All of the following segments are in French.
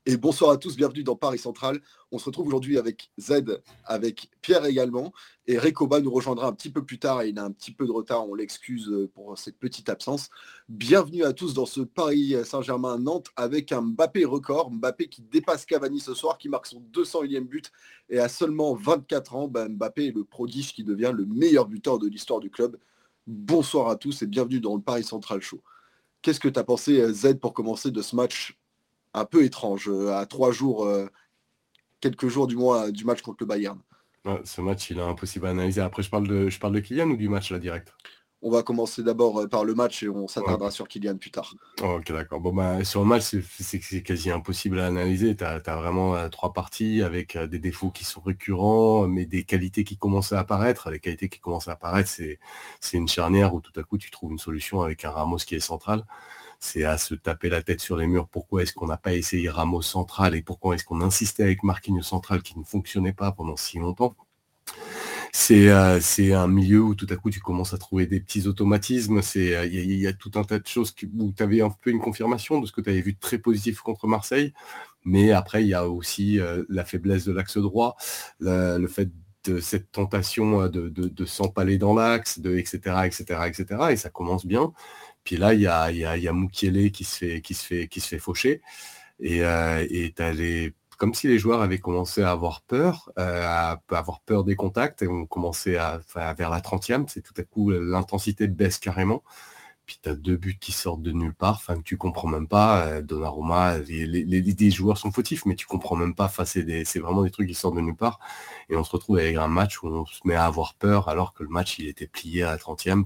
Et bonsoir à tous, bienvenue dans Paris Central. On se retrouve aujourd'hui avec Z, avec Pierre également. Et Recoba nous rejoindra un petit peu plus tard et il a un petit peu de retard, on l'excuse pour cette petite absence. Bienvenue à tous dans ce Paris Saint-Germain-Nantes avec un Mbappé record. Mbappé qui dépasse Cavani ce soir, qui marque son 201e but. Et à seulement 24 ans, Mbappé est le prodige qui devient le meilleur buteur de l'histoire du club. Bonsoir à tous et bienvenue dans le Paris Central Show. Qu'est-ce que tu as pensé, Z, pour commencer de ce match un peu étrange, à 3 jours, quelques jours du mois du match contre le Bayern? Ouais, ce match, il est impossible à analyser. Après, je parle de Kylian ou du match là direct? On va commencer d'abord par le match et on Ouais. s'attardera sur Kylian plus tard. Oh, ok, d'accord. Bon, sur le match, c'est quasi impossible à analyser. Tu as vraiment trois parties avec des défauts qui sont récurrents, mais des qualités qui commencent à apparaître. Les qualités qui commencent à apparaître, c'est une charnière où tout à coup, tu trouves une solution avec un Ramos qui est central. C'est à se taper la tête sur les murs. Pourquoi est-ce qu'on n'a pas essayé Ramos central et pourquoi est-ce qu'on insistait avec Marquinhos central qui ne fonctionnait pas pendant si longtemps? C'est un milieu où tout à coup tu commences à trouver des petits automatismes. Il y a tout un tas de choses où tu avais un peu une confirmation de ce que tu avais vu de très positif contre Marseille. Mais après, il y a aussi la faiblesse de l'axe droit, le fait de cette tentation de s'empaler dans l'axe, etc., etc., etc. Et ça commence bien. Puis là, il y a Mukiele qui se fait faucher. Et t'as comme si les joueurs avaient commencé à avoir peur des contacts et ont commencé vers la 30e, c'est tout à coup l'intensité baisse carrément. Puis tu as deux buts qui sortent de nulle part, que tu comprends même pas. Donnarumma, les joueurs sont fautifs, mais tu comprends même pas. C'est vraiment des trucs qui sortent de nulle part. Et on se retrouve avec un match où on se met à avoir peur alors que le match il était plié à la 30e.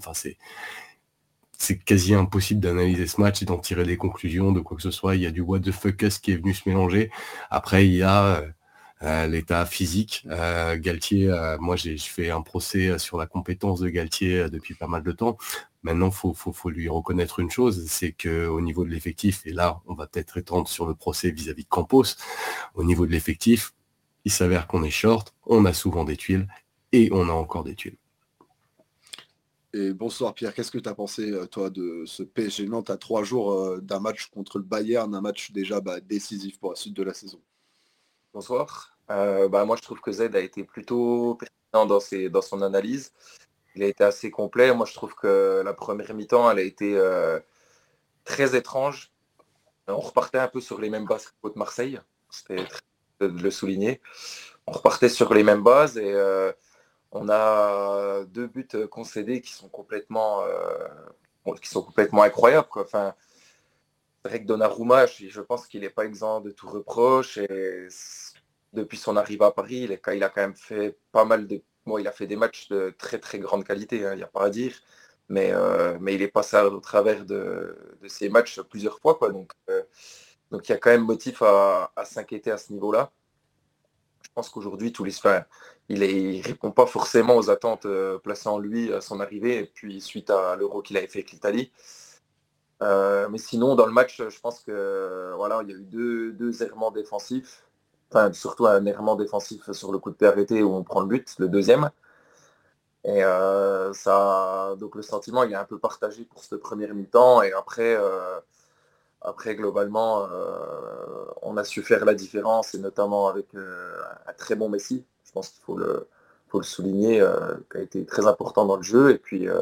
C'est quasi impossible d'analyser ce match et d'en tirer des conclusions de quoi que ce soit. Il y a du what the fuck qui est venu se mélanger. Après, il y a l'état physique. Galtier, moi, je fais un procès sur la compétence de Galtier depuis pas mal de temps. Maintenant, faut lui reconnaître une chose, c'est qu'au niveau de l'effectif, et là, on va peut-être étendre sur le procès vis-à-vis de Campos, au niveau de l'effectif, il s'avère qu'on est short, on a souvent des tuiles, et on a encore des tuiles. Et bonsoir Pierre, qu'est-ce que tu as pensé, toi, de ce PSG Nantes à 3 jours d'un match contre le Bayern, un match déjà décisif pour la suite de la saison? Bonsoir. Moi, je trouve que Z a été plutôt pertinent dans son analyse. Il a été assez complet. Moi, je trouve que la première mi-temps, elle a été très étrange. On repartait un peu sur les mêmes bases que contre Marseille. C'était très de le souligner. On repartait sur les mêmes bases et on a deux buts concédés qui sont complètement incroyables, quoi. Enfin, c'est vrai que Donnarumma, je pense qu'il n'est pas exempt de tout reproche. Et depuis son arrivée à Paris, il a quand même fait pas mal de... Bon, il a fait des matchs de très très grande qualité, il n'y a pas à dire. Mais il est passé au travers de ces matchs plusieurs fois, quoi. Donc il y a quand même motif à s'inquiéter à ce niveau-là. Je pense qu'aujourd'hui, il ne répond pas forcément aux attentes placées en lui à son arrivée, et puis suite à l'Euro qu'il avait fait avec l'Italie. Mais sinon, dans le match, je pense que voilà, il y a eu deux errements défensifs. Enfin, surtout un errement défensif sur le coup de pied arrêté où on prend le but, le deuxième. Et donc le sentiment, il est un peu partagé pour cette première mi-temps. Et après globalement, on a su faire la différence, et notamment avec un très bon Messi. Je pense qu'il faut le souligner, qui a été très important dans le jeu.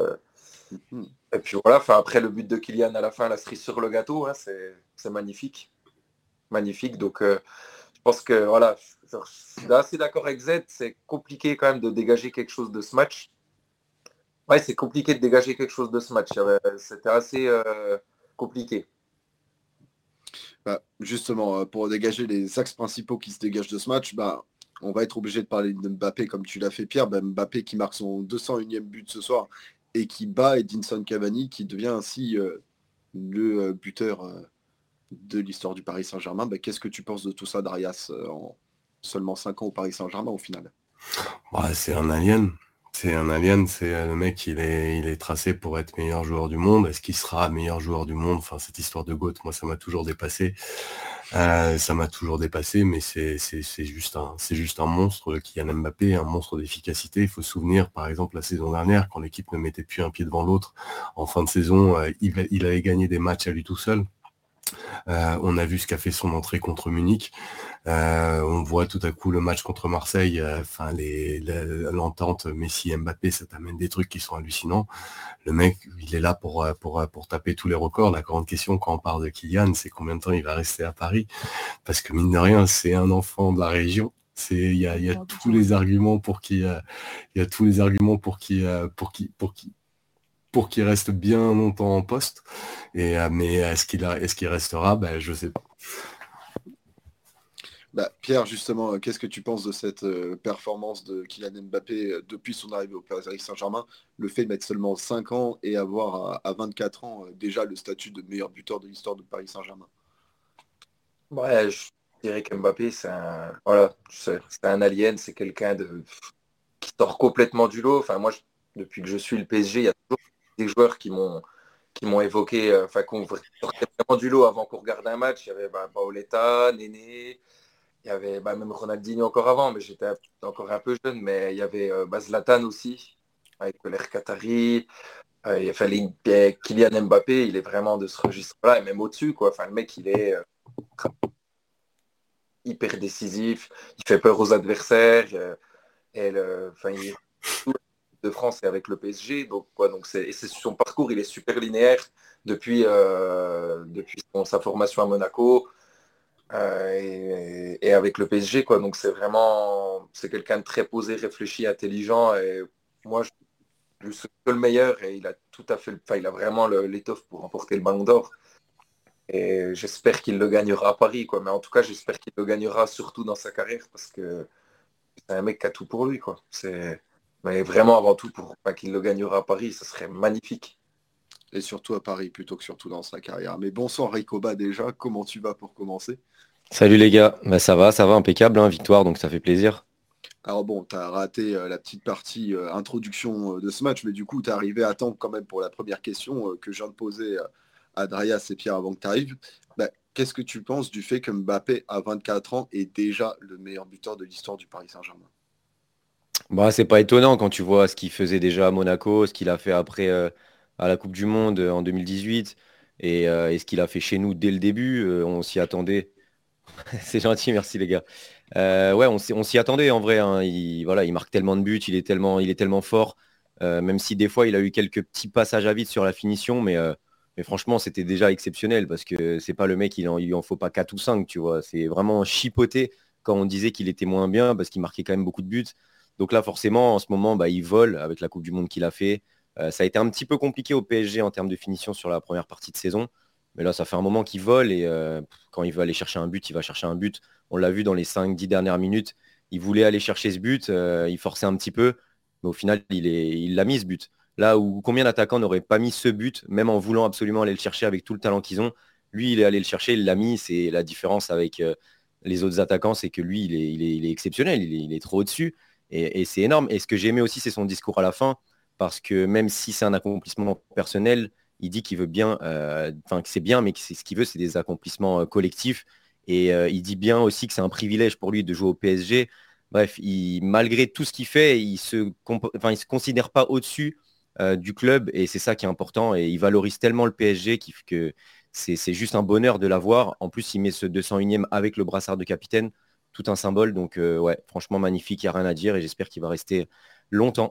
Et puis voilà, après le but de Kylian à la fin, la cerise sur le gâteau, hein, c'est magnifique. Magnifique. Donc je pense que voilà, je suis assez d'accord avec Z, c'est compliqué quand même de dégager quelque chose de ce match. Ouais, c'est compliqué de dégager quelque chose de ce match. C'était assez compliqué. Justement, pour dégager les axes principaux qui se dégagent de ce match, on va être obligé de parler de Mbappé comme tu l'as fait Pierre. Mbappé qui marque son 201e but ce soir et qui bat Edinson Cavani, qui devient ainsi le buteur de l'histoire du Paris Saint-Germain. Qu'est-ce que tu penses de tout ça, Darius, en seulement 5 ans au Paris Saint-Germain au final? C'est un alien. C'est un alien, c'est le mec, il est tracé pour être meilleur joueur du monde. Est-ce qu'il sera meilleur joueur du monde? Enfin, cette histoire de GOAT, moi, ça m'a toujours dépassé. Mais c'est juste un monstre, Kylian Mbappé, un monstre d'efficacité. Il faut se souvenir, par exemple, la saison dernière, quand l'équipe ne mettait plus un pied devant l'autre, en fin de saison, il avait gagné des matchs à lui tout seul. On a vu ce qu'a fait son entrée contre Munich. On voit tout à coup le match contre Marseille. L'entente Messi-Mbappé, ça t'amène des trucs qui sont hallucinants. Le mec, il est là pour taper tous les records. La grande question quand on parle de Kylian, c'est combien de temps il va rester à Paris. Parce que mine de rien, c'est un enfant de la région. Il y a tous les arguments pour qu'il reste bien longtemps en poste. Mais est-ce qu'il restera? Je sais pas. Pierre, justement, qu'est-ce que tu penses de cette performance de Kylian Mbappé depuis son arrivée au Paris Saint-Germain? Le fait de mettre seulement 5 ans et avoir à 24 ans déjà le statut de meilleur buteur de l'histoire de Paris Saint-Germain. Ouais, je dirais qu'Mbappé, c'est un alien, c'est quelqu'un qui sort complètement du lot. Enfin, moi, depuis que je suis le PSG, il y a toujours des joueurs qui m'ont évoqué, qu'on sortait vraiment du lot avant qu'on regarde un match. Il y avait Paoletta, Néné, il y avait même Ronaldinho encore avant, mais j'étais encore un peu jeune, mais il y avait Zlatan aussi, avec l'air Qatari. Kylian Mbappé, il est vraiment de ce registre-là, et même au-dessus, quoi. Enfin, le mec, il est hyper décisif, il fait peur aux adversaires, il est de France et avec le PSG, donc son parcours, il est super linéaire depuis sa formation à Monaco et avec le PSG, quoi. Donc c'est quelqu'un de très posé, réfléchi, intelligent, et moi je lui souhaite que le meilleur, et il a tout à fait, il a vraiment l'étoffe pour remporter le Ballon d'Or. Et j'espère qu'il le gagnera à Paris, quoi. Mais en tout cas, j'espère qu'il le gagnera surtout dans sa carrière, parce que c'est un mec qui a tout pour lui, quoi. Mais vraiment avant tout pour qu'il le gagnera à Paris, ça serait magnifique. Et surtout à Paris plutôt que surtout dans sa carrière. Mais bonsoir Ricoba déjà, comment tu vas pour commencer? Salut les gars, ça va, impeccable, hein, victoire, donc ça fait plaisir. Alors bon, tu as raté la petite partie introduction de ce match, mais du coup, tu es arrivé à temps quand même pour la première question que je viens de poser à Darius et Pierre avant que tu arrives. Qu'est-ce que tu penses du fait que Mbappé, à 24 ans, est déjà le meilleur buteur de l'histoire du Paris Saint-Germain? C'est pas étonnant quand tu vois ce qu'il faisait déjà à Monaco, ce qu'il a fait après à la Coupe du Monde en 2018 et ce qu'il a fait chez nous dès le début. On s'y attendait. C'est gentil, merci les gars. Ouais, on s'y attendait en vrai, hein. Voilà, il marque tellement de buts, il est tellement fort. Même si des fois il a eu quelques petits passages à vide sur la finition, mais franchement c'était déjà exceptionnel parce que c'est pas le mec, il en faut pas 4 ou 5, tu vois. C'est vraiment chipoté quand on disait qu'il était moins bien parce qu'il marquait quand même beaucoup de buts. Donc là forcément en ce moment il vole avec la Coupe du Monde qu'il a fait. Ça a été un petit peu compliqué au PSG en termes de finition sur la première partie de saison. Mais là, ça fait un moment qu'il vole et quand il veut aller chercher un but, il va chercher un but. On l'a vu dans les 5-10 dernières minutes. Il voulait aller chercher ce but, il forçait un petit peu, mais au final, il l'a mis ce but. Là où combien d'attaquants n'auraient pas mis ce but, même en voulant absolument aller le chercher avec tout le talent qu'ils ont. Lui, il est allé le chercher, il l'a mis. C'est la différence avec les autres attaquants, c'est que lui, il est exceptionnel, il est trop au-dessus. Et c'est énorme. Et ce que j'ai aimé aussi, c'est son discours à la fin, parce que même si c'est un accomplissement personnel, il dit qu'il veut bien, que c'est bien, mais que ce qu'il veut, c'est des accomplissements collectifs. Et il dit bien aussi que c'est un privilège pour lui de jouer au PSG. Bref, malgré tout ce qu'il fait, il se considère pas au-dessus du club, et c'est ça qui est important. Et il valorise tellement le PSG que c'est juste un bonheur de l'avoir. En plus, il met ce 201e avec le brassard de capitaine, tout un symbole. Donc ouais, franchement magnifique, il n'y a rien à dire, et j'espère qu'il va rester longtemps.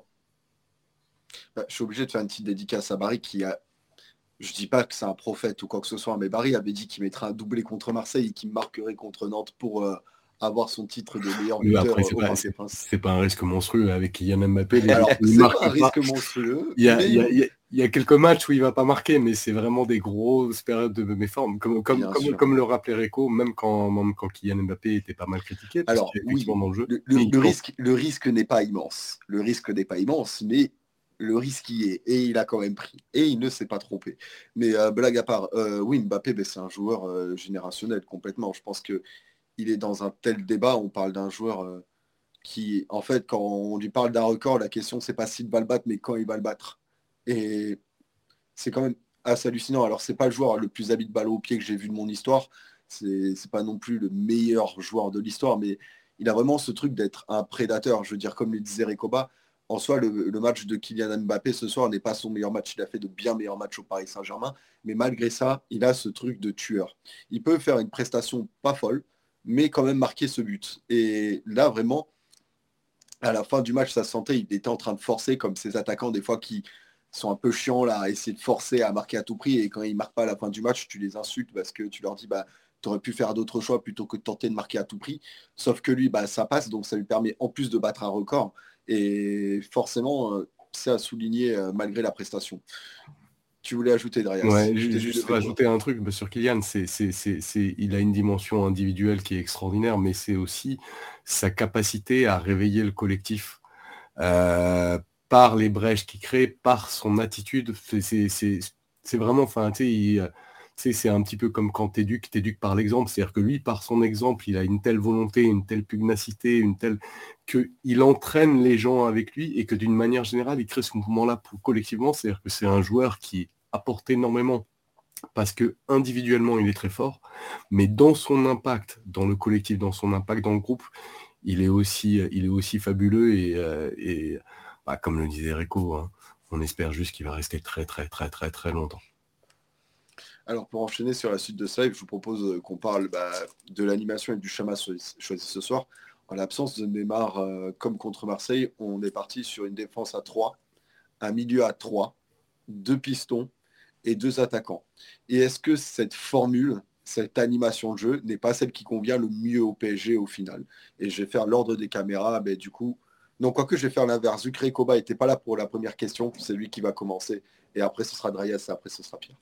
Je suis obligé de faire une petite dédicace à Barry qui a. Je dis pas que c'est un prophète ou quoi que ce soit, mais Barry avait dit qu'il mettrait un doublé contre Marseille et qu'il marquerait contre Nantes pour avoir son titre de meilleur Oui, buteur après, au Parc des Princes. c'est pas un risque monstrueux avec Kylian Mbappé. Alors, Il c'est marque pas un risque monstrueux, Il y a, mais il y a- il y a- il y a quelques matchs où il va pas marquer, mais c'est vraiment des grosses périodes de méforme. bien sûr. Comme le rappelait Reco, même quand Kylian Mbappé était pas mal critiqué, parce Alors, qu'effectivement oui, dans le jeu. le risque n'est pas immense. Le risque n'est pas immense, mais le risque y est. Et il a quand même pris. Et il ne s'est pas trompé. Mais blague à part, oui, Mbappé, c'est un joueur générationnel complètement. Je pense que il est dans un tel débat. On parle d'un joueur qui, en fait, quand on lui parle d'un record, la question, c'est pas s'il va le battre, mais quand il va le battre. Et c'est quand même assez hallucinant. Alors, c'est pas le joueur le plus habile de balle au pied que j'ai vu de mon histoire. C'est pas non plus le meilleur joueur de l'histoire, mais il a vraiment ce truc d'être un prédateur. Je veux dire, comme le disait Recoba, en soi, le match de Kylian Mbappé ce soir n'est pas son meilleur match. Il a fait de bien meilleurs matchs au Paris Saint-Germain. Mais malgré ça, il a ce truc de tueur. Il peut faire une prestation pas folle, mais quand même marquer ce but. Et là, vraiment, à la fin du match, ça se sentait, il était en train de forcer, comme ces attaquants des fois qui sont un peu chiants là, à essayer de forcer à marquer à tout prix. Et quand ils ne marquent pas à la fin du match, tu les insultes parce que tu leur dis, bah, tu aurais pu faire d'autres choix plutôt que de tenter de marquer à tout prix. Sauf que lui, bah, ça passe, donc ça lui permet en plus de battre un record. Et forcément, c'est à souligner malgré la prestation. Tu voulais ajouter, Darius? Ouais, juste rajouter un truc sur Kylian, il a une dimension individuelle qui est extraordinaire, mais c'est aussi sa capacité à réveiller le collectif par les brèches qu'il crée, par son attitude. C'est vraiment, enfin, tu sais, c'est un petit peu comme quand t'éduques par l'exemple. C'est-à-dire que lui, par son exemple, il a une telle volonté, une telle pugnacité, qu'il entraîne les gens avec lui et que d'une manière générale, il crée ce mouvement-là collectivement. C'est-à-dire que c'est un joueur qui apporte énormément parce que individuellement, il est très fort, mais dans son impact, dans le collectif, dans son impact dans le groupe, il est aussi fabuleux et bah, comme le disait Rico, hein, on espère juste qu'il va rester très très très très très longtemps. Alors pour enchaîner sur la suite de ce live, je vous propose qu'on parle de l'animation et du schéma choisi ce soir. En l'absence de Neymar, comme contre Marseille, on est parti sur une défense à 3, un milieu à 3, 2 pistons et 2 attaquants. Et est-ce que cette formule, cette animation de jeu n'est pas celle qui convient le mieux au PSG au final? Et je vais faire l'ordre des caméras, mais du coup, non, quoique je vais faire l'inverse. Vu que Rekoba n'était pas là pour la première question, c'est lui qui va commencer. Et après, ce sera Dryas et après, ce sera Pierre.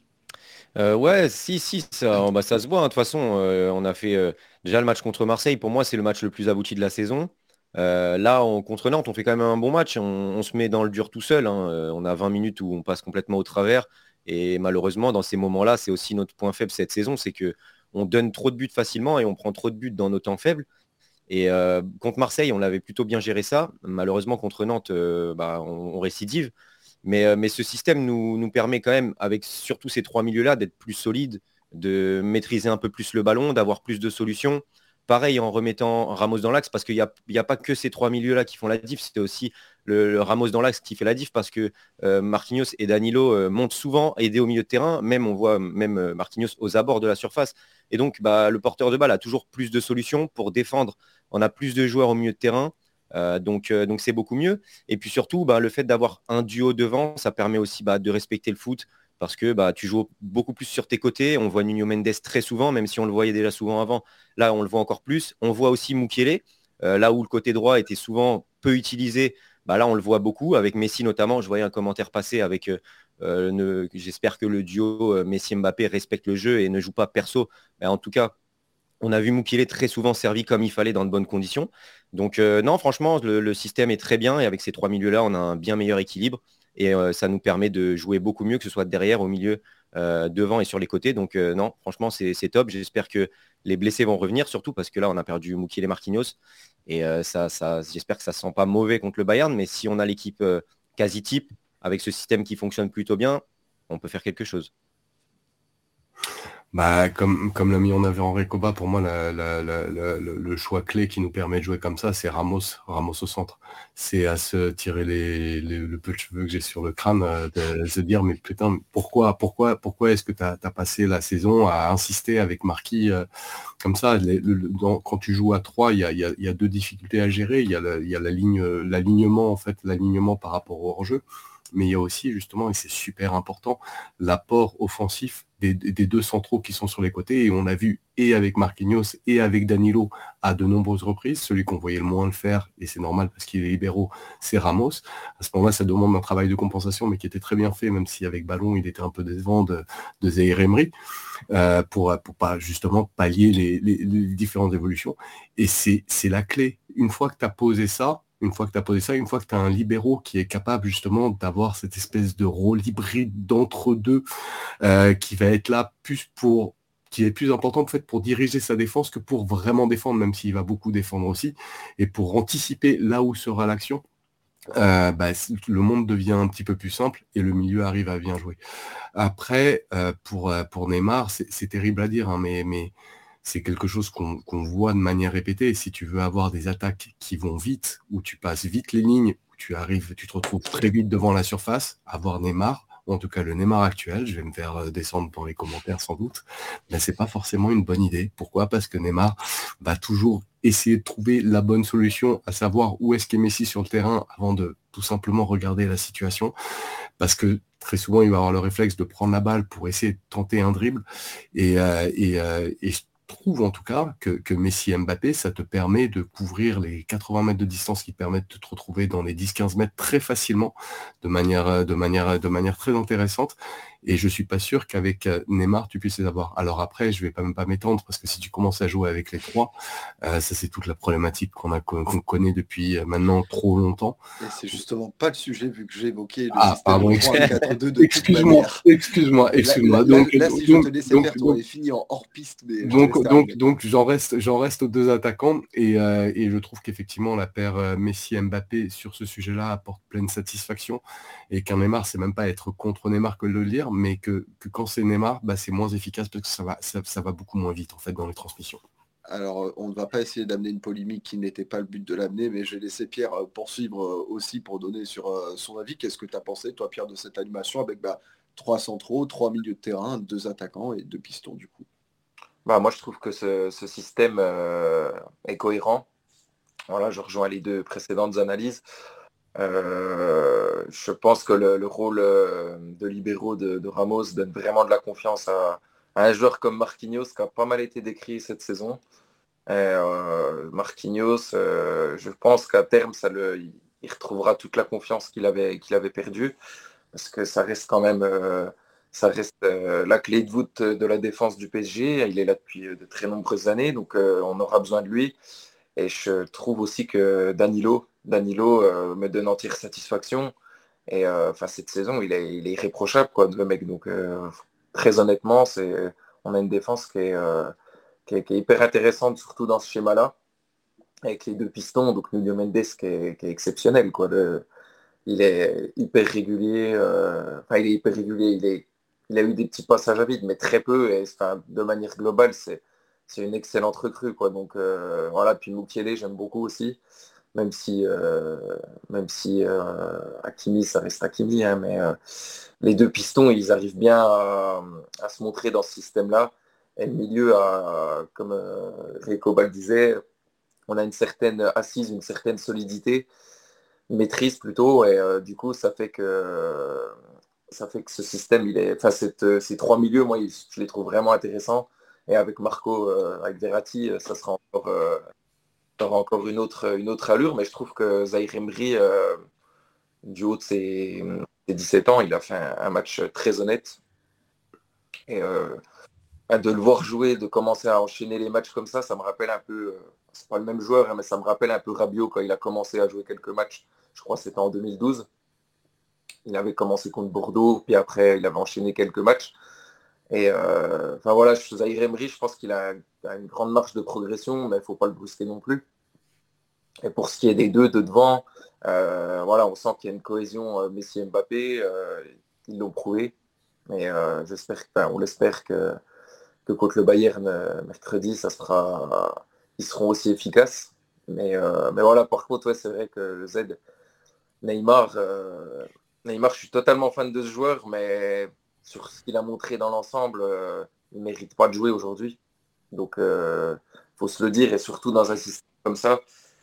Ouais, si, ça, bah, ça se voit, hein. De toute façon, on a fait déjà le match contre Marseille. Pour moi, c'est le match le plus abouti de la saison. Là, contre Nantes, on fait quand même un bon match. On se met dans le dur tout seul, hein. On a 20 minutes où on passe complètement au travers. Et malheureusement, dans ces moments-là, c'est aussi notre point faible cette saison, c'est que on donne trop de buts facilement et on prend trop de buts dans nos temps faibles. Et contre Marseille, on avait plutôt bien géré ça. Malheureusement, contre Nantes, bah, on récidive. Mais ce système nous permet quand même, avec surtout ces trois milieux-là, d'être plus solides, de maîtriser un peu plus le ballon, d'avoir plus de solutions. Pareil en remettant Ramos dans l'axe, parce qu'il n'y a pas que ces trois milieux-là qui font la diff, c'était aussi le Ramos dans l'axe qui fait la diff, parce que Marquinhos et Danilo montent souvent aider au milieu de terrain, même on voit même Marquinhos aux abords de la surface. Et donc bah, le porteur de balle a toujours plus de solutions pour défendre. On a plus de joueurs au milieu de terrain. Donc c'est beaucoup mieux. Et puis surtout, bah, le fait d'avoir un duo devant, ça permet aussi de respecter le foot parce que tu joues beaucoup plus sur tes côtés. On voit Nuno Mendes très souvent, même si on le voyait déjà souvent avant. Là, on le voit encore plus. On voit aussi Mukiele, là où le côté droit était souvent peu utilisé. Là, on le voit beaucoup, avec Messi notamment. Je voyais un commentaire passer avec j'espère que le duo Messi-Mbappé respecte le jeu et ne joue pas perso. En tout cas, on a vu Mukiele très souvent servi comme il fallait dans de bonnes conditions. Donc non, franchement, le système est très bien et avec ces trois milieux-là, on a un bien meilleur équilibre et ça nous permet de jouer beaucoup mieux, que ce soit derrière, au milieu, devant et sur les côtés. Donc non, franchement, c'est top. J'espère que les blessés vont revenir, surtout parce que là, on a perdu Mukiele et Marquinhos et j'espère que ça ne sent pas mauvais contre le Bayern. Mais si on a l'équipe quasi type avec ce système qui fonctionne plutôt bien, on peut faire quelque chose. Comme l'a mis en avant Recoba, pour moi, le choix clé qui nous permet de jouer comme ça, c'est Ramos au centre. C'est à se tirer le peu de cheveux que j'ai sur le crâne, de se dire, mais putain, pourquoi est-ce que tu as passé la saison à insister avec Marquis comme ça? Quand tu joues à 3, il y a deux difficultés à gérer. Il y a l'alignement, en fait, l'alignement par rapport au hors-jeu. Mais il y a aussi, justement, et c'est super important, l'apport offensif des deux centraux qui sont sur les côtés. Et on a vu, et avec Marquinhos, et avec Danilo, à de nombreuses reprises, celui qu'on voyait le moins le faire, et c'est normal parce qu'il est libéraux, c'est Ramos. À ce moment-là, ça demande un travail de compensation, mais qui était très bien fait, même si avec ballon, il était un peu décevant de Zaïre Emery, pour pas justement pallier les différentes évolutions. Et c'est la clé. Une fois que tu as posé ça, une fois que tu as un libéraux qui est capable justement d'avoir cette espèce de rôle hybride d'entre-deux qui va être là qui est plus important en fait pour diriger sa défense que pour vraiment défendre, même s'il va beaucoup défendre aussi, et pour anticiper là où sera l'action. Le monde devient un petit peu plus simple et le milieu arrive à bien jouer. Après, pour Neymar, c'est terrible à dire, hein, mais c'est quelque chose qu'on voit de manière répétée. Et si tu veux avoir des attaques qui vont vite, où tu passes vite les lignes, où tu te retrouves très vite devant la surface, à voir Neymar, ou en tout cas le Neymar actuel, je vais me faire descendre dans les commentaires sans doute, mais c'est pas forcément une bonne idée. Pourquoi ? Parce que Neymar va toujours essayer de trouver la bonne solution, à savoir où est-ce qu'est Messi sur le terrain avant de tout simplement regarder la situation, parce que très souvent il va avoir le réflexe de prendre la balle pour essayer de tenter un dribble, et je trouve en tout cas que Messi et Mbappé, ça te permet de couvrir les 80 mètres de distance qui te permettent de te retrouver dans les 10-15 mètres très facilement, de manière très intéressante. Et je suis pas sûr qu'avec Neymar, tu puisses les avoir. Alors après, je vais même pas m'étendre, parce que si tu commences à jouer avec les trois, ça c'est toute la problématique qu'on connaît depuis maintenant trop longtemps. Et c'est justement pas le sujet, vu que j'ai évoqué le Ah, système pardon, 3-4-2 de toute excuse-moi. manière. Donc, Là, si je te laissais faire, tu aurais fini en hors-piste. Mais je te laisse terminer. donc j'en reste aux deux attaquants, et je trouve qu'effectivement la paire Messi-Mbappé sur ce sujet-là apporte pleine satisfaction, et qu'un Neymar, c'est même pas être contre Neymar que de le dire, mais que quand c'est Neymar, bah, c'est moins efficace, parce que ça va beaucoup moins vite en fait dans les transmissions. Alors, on ne va pas essayer d'amener une polémique qui n'était pas le but de l'amener, mais je vais laisser Pierre poursuivre aussi pour donner sur son avis. Qu'est-ce que tu as pensé, toi, Pierre, de cette animation avec 3 centraux, 3 milieux de terrain, 2 attaquants et 2 pistons, du coup? Moi, je trouve que ce système est cohérent. Voilà, je rejoins les deux précédentes analyses. Je pense que le rôle de libéraux de Ramos donne vraiment de la confiance à un joueur comme Marquinhos, qui a pas mal été décrit cette saison. Marquinhos, je pense qu'à terme, il retrouvera toute la confiance qu'il avait perdue, parce que ça reste quand même la clé de voûte de la défense du PSG. Il est là depuis de très nombreuses années, donc on aura besoin de lui. Et je trouve aussi que Danilo me donne entière satisfaction. Et cette saison, il est irréprochable, quoi, le mec. Donc très honnêtement, on a une défense qui est hyper intéressante, surtout dans ce schéma-là, avec les deux pistons. Donc Nuno Mendes qui est exceptionnel, quoi. Il est hyper régulier. Il est hyper régulier. Il a eu des petits passages à vide, mais très peu. Et de manière globale, c'est une excellente recrue, quoi. Donc voilà. Puis Mukiele, j'aime beaucoup aussi, même si Hakimi, ça reste Hakimi, hein, mais les deux pistons, ils arrivent bien à se montrer dans ce système-là. Et le milieu, comme Rico le disait, on a une certaine assise, une certaine solidité, une maîtrise plutôt, et du coup, ça fait que ce système, ces trois milieux, moi, je les trouve vraiment intéressants. Et avec Marco, avec Verratti, ça aura encore une autre allure, mais je trouve que Zaïre Emery, du haut de ses 17 ans, il a fait un match très honnête. Et de le voir jouer, de commencer à enchaîner les matchs comme ça me rappelle un peu, c'est pas le même joueur, hein, mais ça me rappelle un peu Rabiot quand il a commencé à jouer quelques matchs. Je crois que c'était en 2012. Il avait commencé contre Bordeaux, puis après il avait enchaîné quelques matchs. Et voilà, Zaïre Emery, je pense qu'il a une grande marge de progression, mais il ne faut pas le brusquer non plus. Et pour ce qui est des deux de devant, on sent qu'il y a une cohésion Messi et Mbappé, ils l'ont prouvé. Mais on l'espère que contre le Bayern mercredi, ils seront aussi efficaces. Mais voilà, par contre, ouais, c'est vrai que le Z, Neymar, je suis totalement fan de ce joueur, mais sur ce qu'il a montré dans l'ensemble, il ne mérite pas de jouer aujourd'hui. Donc, faut se le dire, et surtout dans un système comme ça,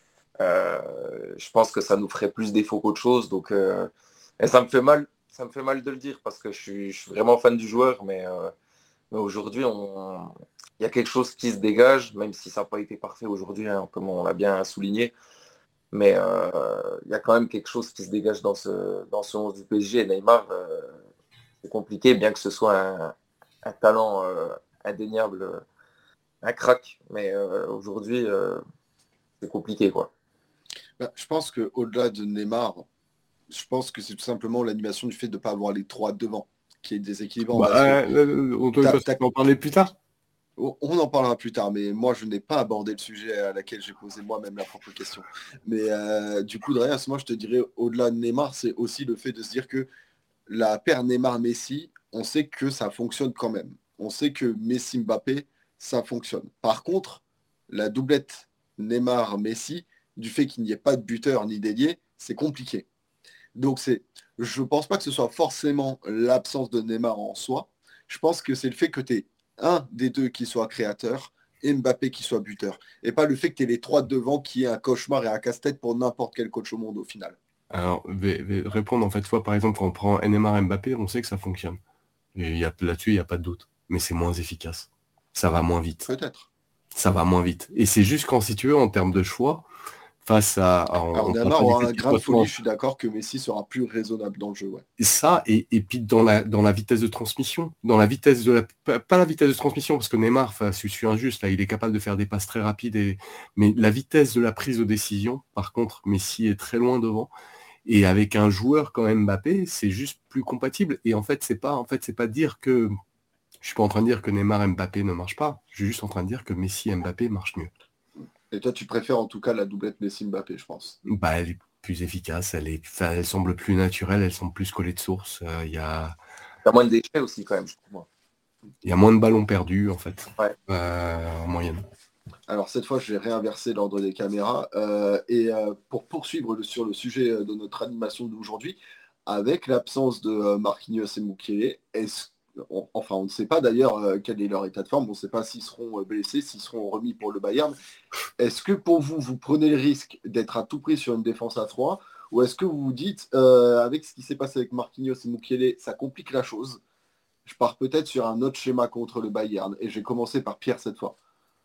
je pense que ça nous ferait plus défaut qu'autre chose. Donc, et ça me fait mal de le dire, parce que je suis vraiment fan du joueur, mais aujourd'hui, il y a quelque chose qui se dégage, même si ça n'a pas été parfait aujourd'hui, hein, comme on l'a bien souligné. Mais il y a quand même quelque chose qui se dégage dans ce 11 du PSG. Et Neymar, c'est compliqué, bien que ce soit un talent indéniable, un crack. Mais aujourd'hui, c'est compliqué, quoi. Je pense qu'au-delà de Neymar, je pense que c'est tout simplement l'animation du fait de ne pas avoir les 3 devant qui est déséquilibrant. On en parler plus tard. On en parlera plus tard, mais moi je n'ai pas abordé le sujet à laquelle j'ai posé moi-même la propre question. Mais du coup, derrière, moi je te dirais, au-delà de Neymar, c'est aussi le fait de se dire que la paire Neymar-Messi, on sait que ça fonctionne quand même. On sait que Messi-Mbappé, ça fonctionne. Par contre, la doublette Neymar-Messi, du fait qu'il n'y ait pas de buteur ni d'ailier, c'est compliqué. Donc je ne pense pas que ce soit forcément l'absence de Neymar en soi. Je pense que c'est le fait que tu aies un des deux qui soit créateur et Mbappé qui soit buteur. Et pas le fait que tu aies les trois devant qui est un cauchemar et un casse-tête pour n'importe quel coach au monde au final. Alors, répondre, en fait, toi, par exemple, quand on prend Neymar Mbappé, on sait que ça fonctionne. Et là-dessus, il n'y a pas de doute. Mais c'est moins efficace. Ça va moins vite. Peut-être. Ça va moins vite. Et c'est juste quand, si tu veux, en termes de choix, face à... Alors on parle Neymar pas du aura fait un qu'il grain de soit folie, fort. je suis d'accord que Messi sera plus raisonnable dans le jeu. Ouais. Et ça, et puis dans la vitesse de transmission, dans la vitesse de la... Pas la vitesse de transmission, parce que Neymar, enfin, je suis injuste, là, il est capable de faire des passes très rapides, mais la vitesse de la prise de décision, par contre, Messi est très loin devant. Et avec un joueur comme Mbappé, c'est juste plus compatible. Et c'est pas dire que je suis pas en train de dire que Neymar et Mbappé ne marchent pas. Je suis juste en train de dire que Messi et Mbappé marchent mieux. Et toi, tu préfères en tout cas la doublette Messi-Mbappé, je pense. Bah, elle est plus efficace, elle semble plus naturelle, elle semble plus collée de source. Il y a moins de déchets aussi quand même, je trouve. moins de ballons perdus en fait, Ouais. en moyenne. Alors cette fois, je vais réinverser l'ordre des caméras. Pour poursuivre sur le sujet de notre animation d'aujourd'hui, avec l'absence de Marquinhos et Mukiele, on ne sait pas d'ailleurs quel est leur état de forme, on ne sait pas s'ils seront blessés, s'ils seront remis pour le Bayern. Est-ce que pour vous, vous prenez le risque d'être à tout prix sur une défense à 3 ou est-ce que vous vous dites, avec ce qui s'est passé avec Marquinhos et Mukiele, ça complique la chose. Je pars peut-être sur un autre schéma contre le Bayern et j'ai commencé par Pierre cette fois.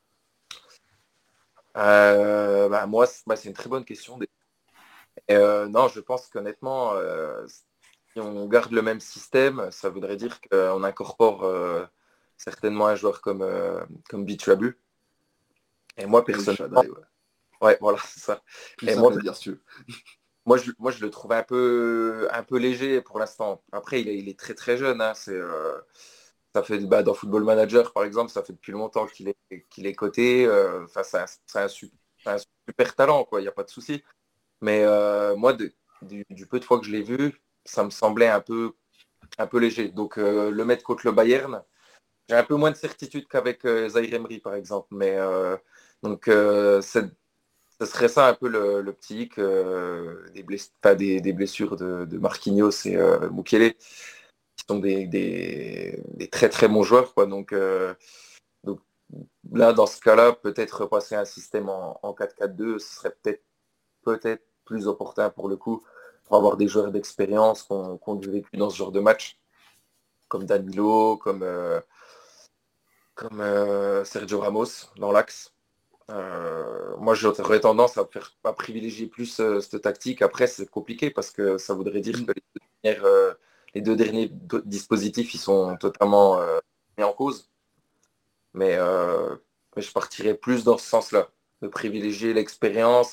Moi, c'est une très bonne question. Non, je pense qu'honnêtement, si on garde le même système, ça voudrait dire qu'on incorpore certainement un joueur comme Bitrabu. Et moi, personnellement, ouais, voilà, c'est ça. Et moi, je le trouve un peu léger pour l'instant. Après, il est très très jeune. Hein. Ça fait dans Football Manager, par exemple, ça fait depuis longtemps qu'il est coté. C'est un super talent, quoi. Il n'y a pas de souci. Mais moi, du peu de fois que je l'ai vu, ça me semblait un peu léger. Donc, le mettre contre le Bayern, j'ai un peu moins de certitude qu'avec Zaïre Emery, par exemple. Mais ce serait ça un peu le petit hic des blessures de Marquinhos et Mukiele, qui sont des très très bons joueurs, quoi. Donc là, dans ce cas-là, peut-être repasser un système en 4-4-2, ce serait peut-être plus opportun pour le coup, pour avoir des joueurs d'expérience qui ont du vécu dans ce genre de match, comme Danilo, comme Sergio Ramos dans l'axe. Moi, j'aurais tendance à privilégier plus cette tactique. Après, c'est compliqué parce que ça voudrait dire que les deux derniers dispositifs, ils sont totalement mis en cause. Mais je partirais plus dans ce sens-là, de privilégier l'expérience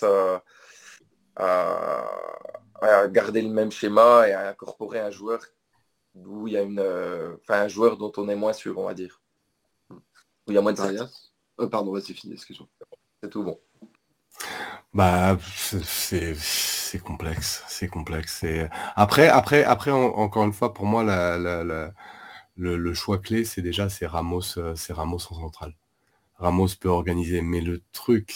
à garder le même schéma et à incorporer un joueur où il y a un joueur dont on est moins sûr, on va dire. Où il y a moins de certitude. Pardon, vas-y, fini, excuse-moi. C'est tout bon. Bah, c'est complexe, c'est complexe. Après, encore une fois, pour moi, le choix clé, c'est Ramos en centrale. Ramos peut organiser, mais le truc,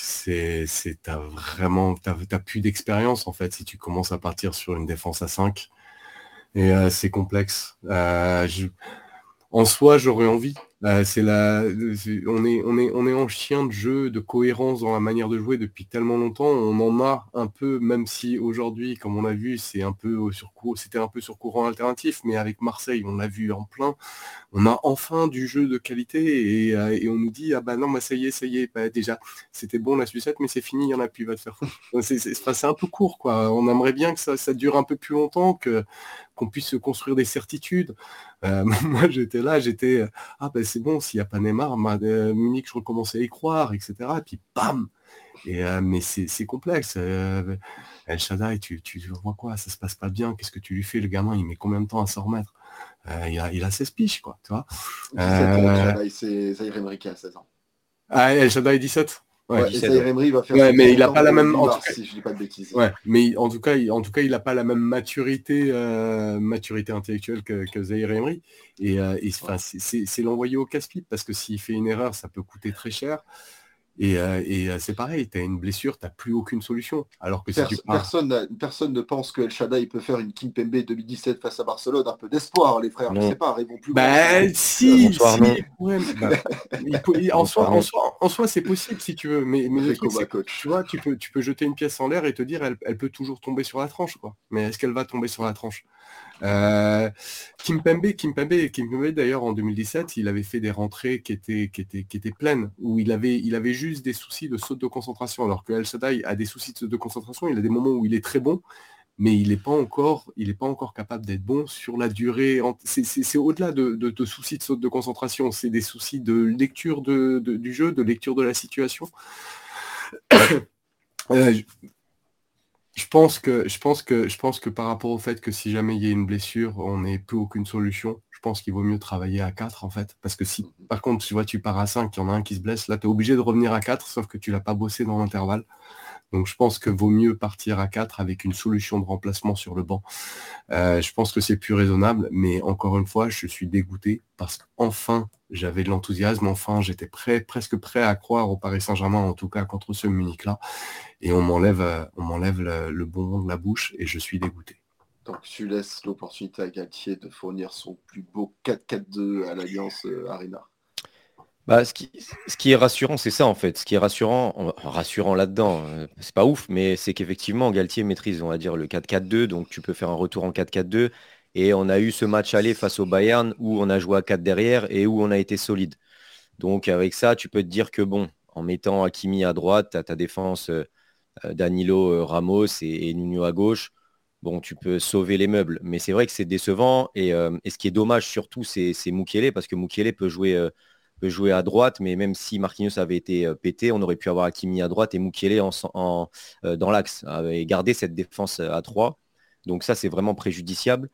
t'as plus d'expérience en fait si tu commences à partir sur une défense à 5 et c'est complexe. En soi, j'aurais envie. On est en chien de jeu, de cohérence dans la manière de jouer depuis tellement longtemps. On en a un peu, même si aujourd'hui, comme on l'a vu, c'était un peu sur courant alternatif, mais avec Marseille, on l'a vu en plein. On a enfin du jeu de qualité et on nous dit ah bah non, bah ça y est, bah déjà c'était bon la sucette, mais c'est fini, il y en a plus, va te faire foutre. C'est un peu court quoi. On aimerait bien que ça dure un peu plus longtemps, qu'on puisse se construire des certitudes. Moi j'étais ah ben c'est bon, s'il n'y a pas Neymar, Munich je recommençais à y croire, etc. Et puis bam. Mais c'est complexe. El Shaddai, tu vois quoi, ça se passe pas bien, qu'est-ce que tu lui fais, le gamin, il met combien de temps à s'en remettre? Il a 16 piges, quoi, tu vois. 17 c'est Zaïre Emery qui a 16 ans. Ah, El Shaddai 17. Ouais, 17 Zaïre Emery va faire mais il n'a pas la même si je dis pas de bêtises. Ouais, mais en tout cas, il n'a pas la même maturité intellectuelle que Zaïre Emery. C'est l'envoyer au casse-pipe parce que s'il fait une erreur, ça peut coûter très cher. Et c'est pareil, tu as une blessure, tu n'as plus aucune solution. Alors que si tu pars... Personne ne pense que El Shaddai peut faire une Kimpembe 2017 face à Barcelone. Un peu d'espoir, les frères. Je Non. sais pas, rêvons plus grand. Bah si, Bonsoir, non. ouais, en Bonsoir, non. soi, c'est possible si tu veux, mais le truc Recoba c'est que coach. tu vois, tu peux jeter une pièce en l'air et te dire elle peut toujours tomber sur la tranche, quoi. Mais est-ce qu'elle va tomber sur la tranche? Kimpembe d'ailleurs en 2017, il avait fait des rentrées qui étaient pleines, où il avait juste des soucis de saute de concentration, alors que El Shaddai a des soucis de saute de concentration, il a des moments où il est très bon, mais il n'est pas encore capable d'être bon sur la durée. C'est au-delà de soucis de saute de concentration, c'est des soucis de lecture du jeu, de lecture de la situation. Je pense que par rapport au fait que si jamais il y a une blessure, on n'ait plus aucune solution, je pense qu'il vaut mieux travailler à 4 en fait. Parce que si par contre tu vois tu pars à 5, il y en a un qui se blesse, là tu es obligé de revenir à 4, sauf que tu l'as pas bossé dans l'intervalle. Donc je pense que vaut mieux partir à 4 avec une solution de remplacement sur le banc. Je pense que c'est plus raisonnable, mais encore une fois, je suis dégoûté parce qu'enfin j'avais de l'enthousiasme, enfin j'étais presque prêt à croire au Paris Saint-Germain, en tout cas contre ce Munich-là. Et on m'enlève le bonbon de la bouche et je suis dégoûté. Donc tu laisses l'opportunité à Galtier de fournir son plus beau 4-4-2 à l'Alliance Arena. Bah, ce qui est rassurant, c'est ça en fait. Ce qui est rassurant là-dedans, c'est pas ouf, mais c'est qu'effectivement, Galtier maîtrise, on va dire, le 4-4-2, donc tu peux faire un retour en 4-4-2. Et on a eu ce match aller face au Bayern où on a joué à 4 derrière et où on a été solide. Donc avec ça, tu peux te dire que bon, en mettant Hakimi à droite, tu as ta défense Danilo, Ramos et Nuno à gauche, bon, tu peux sauver les meubles. Mais c'est vrai que c'est décevant. Et ce qui est dommage surtout, c'est Mukiele, parce que Mukiele peut jouer à droite, mais même si Marquinhos avait été pété, on aurait pu avoir Hakimi à droite et Mukiele dans l'axe, et garder cette défense à 3. Donc ça, c'est vraiment préjudiciable.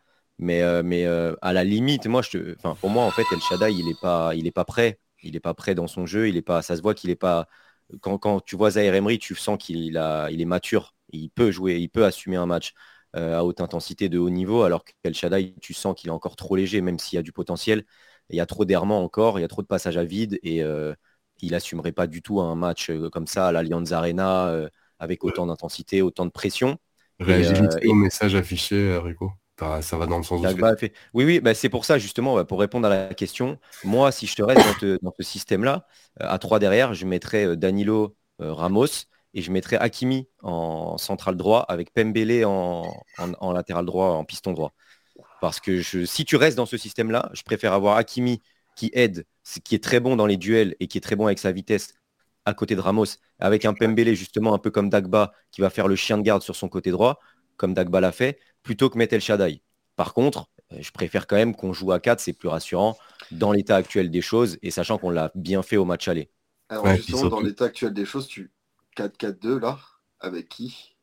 Mais à la limite, pour moi, en fait, El Shaddai, il est pas prêt. Il n'est pas prêt dans son jeu. Ça se voit qu'il n'est pas. Quand tu vois Zaïre Emery, tu sens qu'il est mature. Il peut jouer, il peut assumer un match à haute intensité de haut niveau, alors qu'El Shaddai, tu sens qu'il est encore trop léger, même s'il y a du potentiel. Il y a trop d'errements encore, il y a trop de passages à vide et il n'assumerait pas du tout un match comme ça à l'Allianz Arena avec autant d'intensité, autant de pression. Réagis vite au message affiché, Rico. Ça va dans le sens de ce que Dagba a fait. Oui, oui, bah, c'est pour ça justement, pour répondre à la question. Moi, si je te reste dans ce système-là, à 3 derrière, je mettrais Danilo, Ramos et je mettrais Hakimi en central droit avec Pembele en latéral droit, en piston droit. Parce que si tu restes dans ce système-là, je préfère avoir Hakimi qui aide, qui est très bon dans les duels et qui est très bon avec sa vitesse à côté de Ramos, avec un Pembele justement un peu comme Dagba qui va faire le chien de garde sur son côté droit, comme Dagba l'a fait, plutôt que mettre El Shaddai. Par contre, je préfère quand même qu'on joue à 4, c'est plus rassurant dans l'état actuel des choses et sachant qu'on l'a bien fait au match aller. Alors justement, dans l'état actuel des choses, 4-4-2 là, avec qui?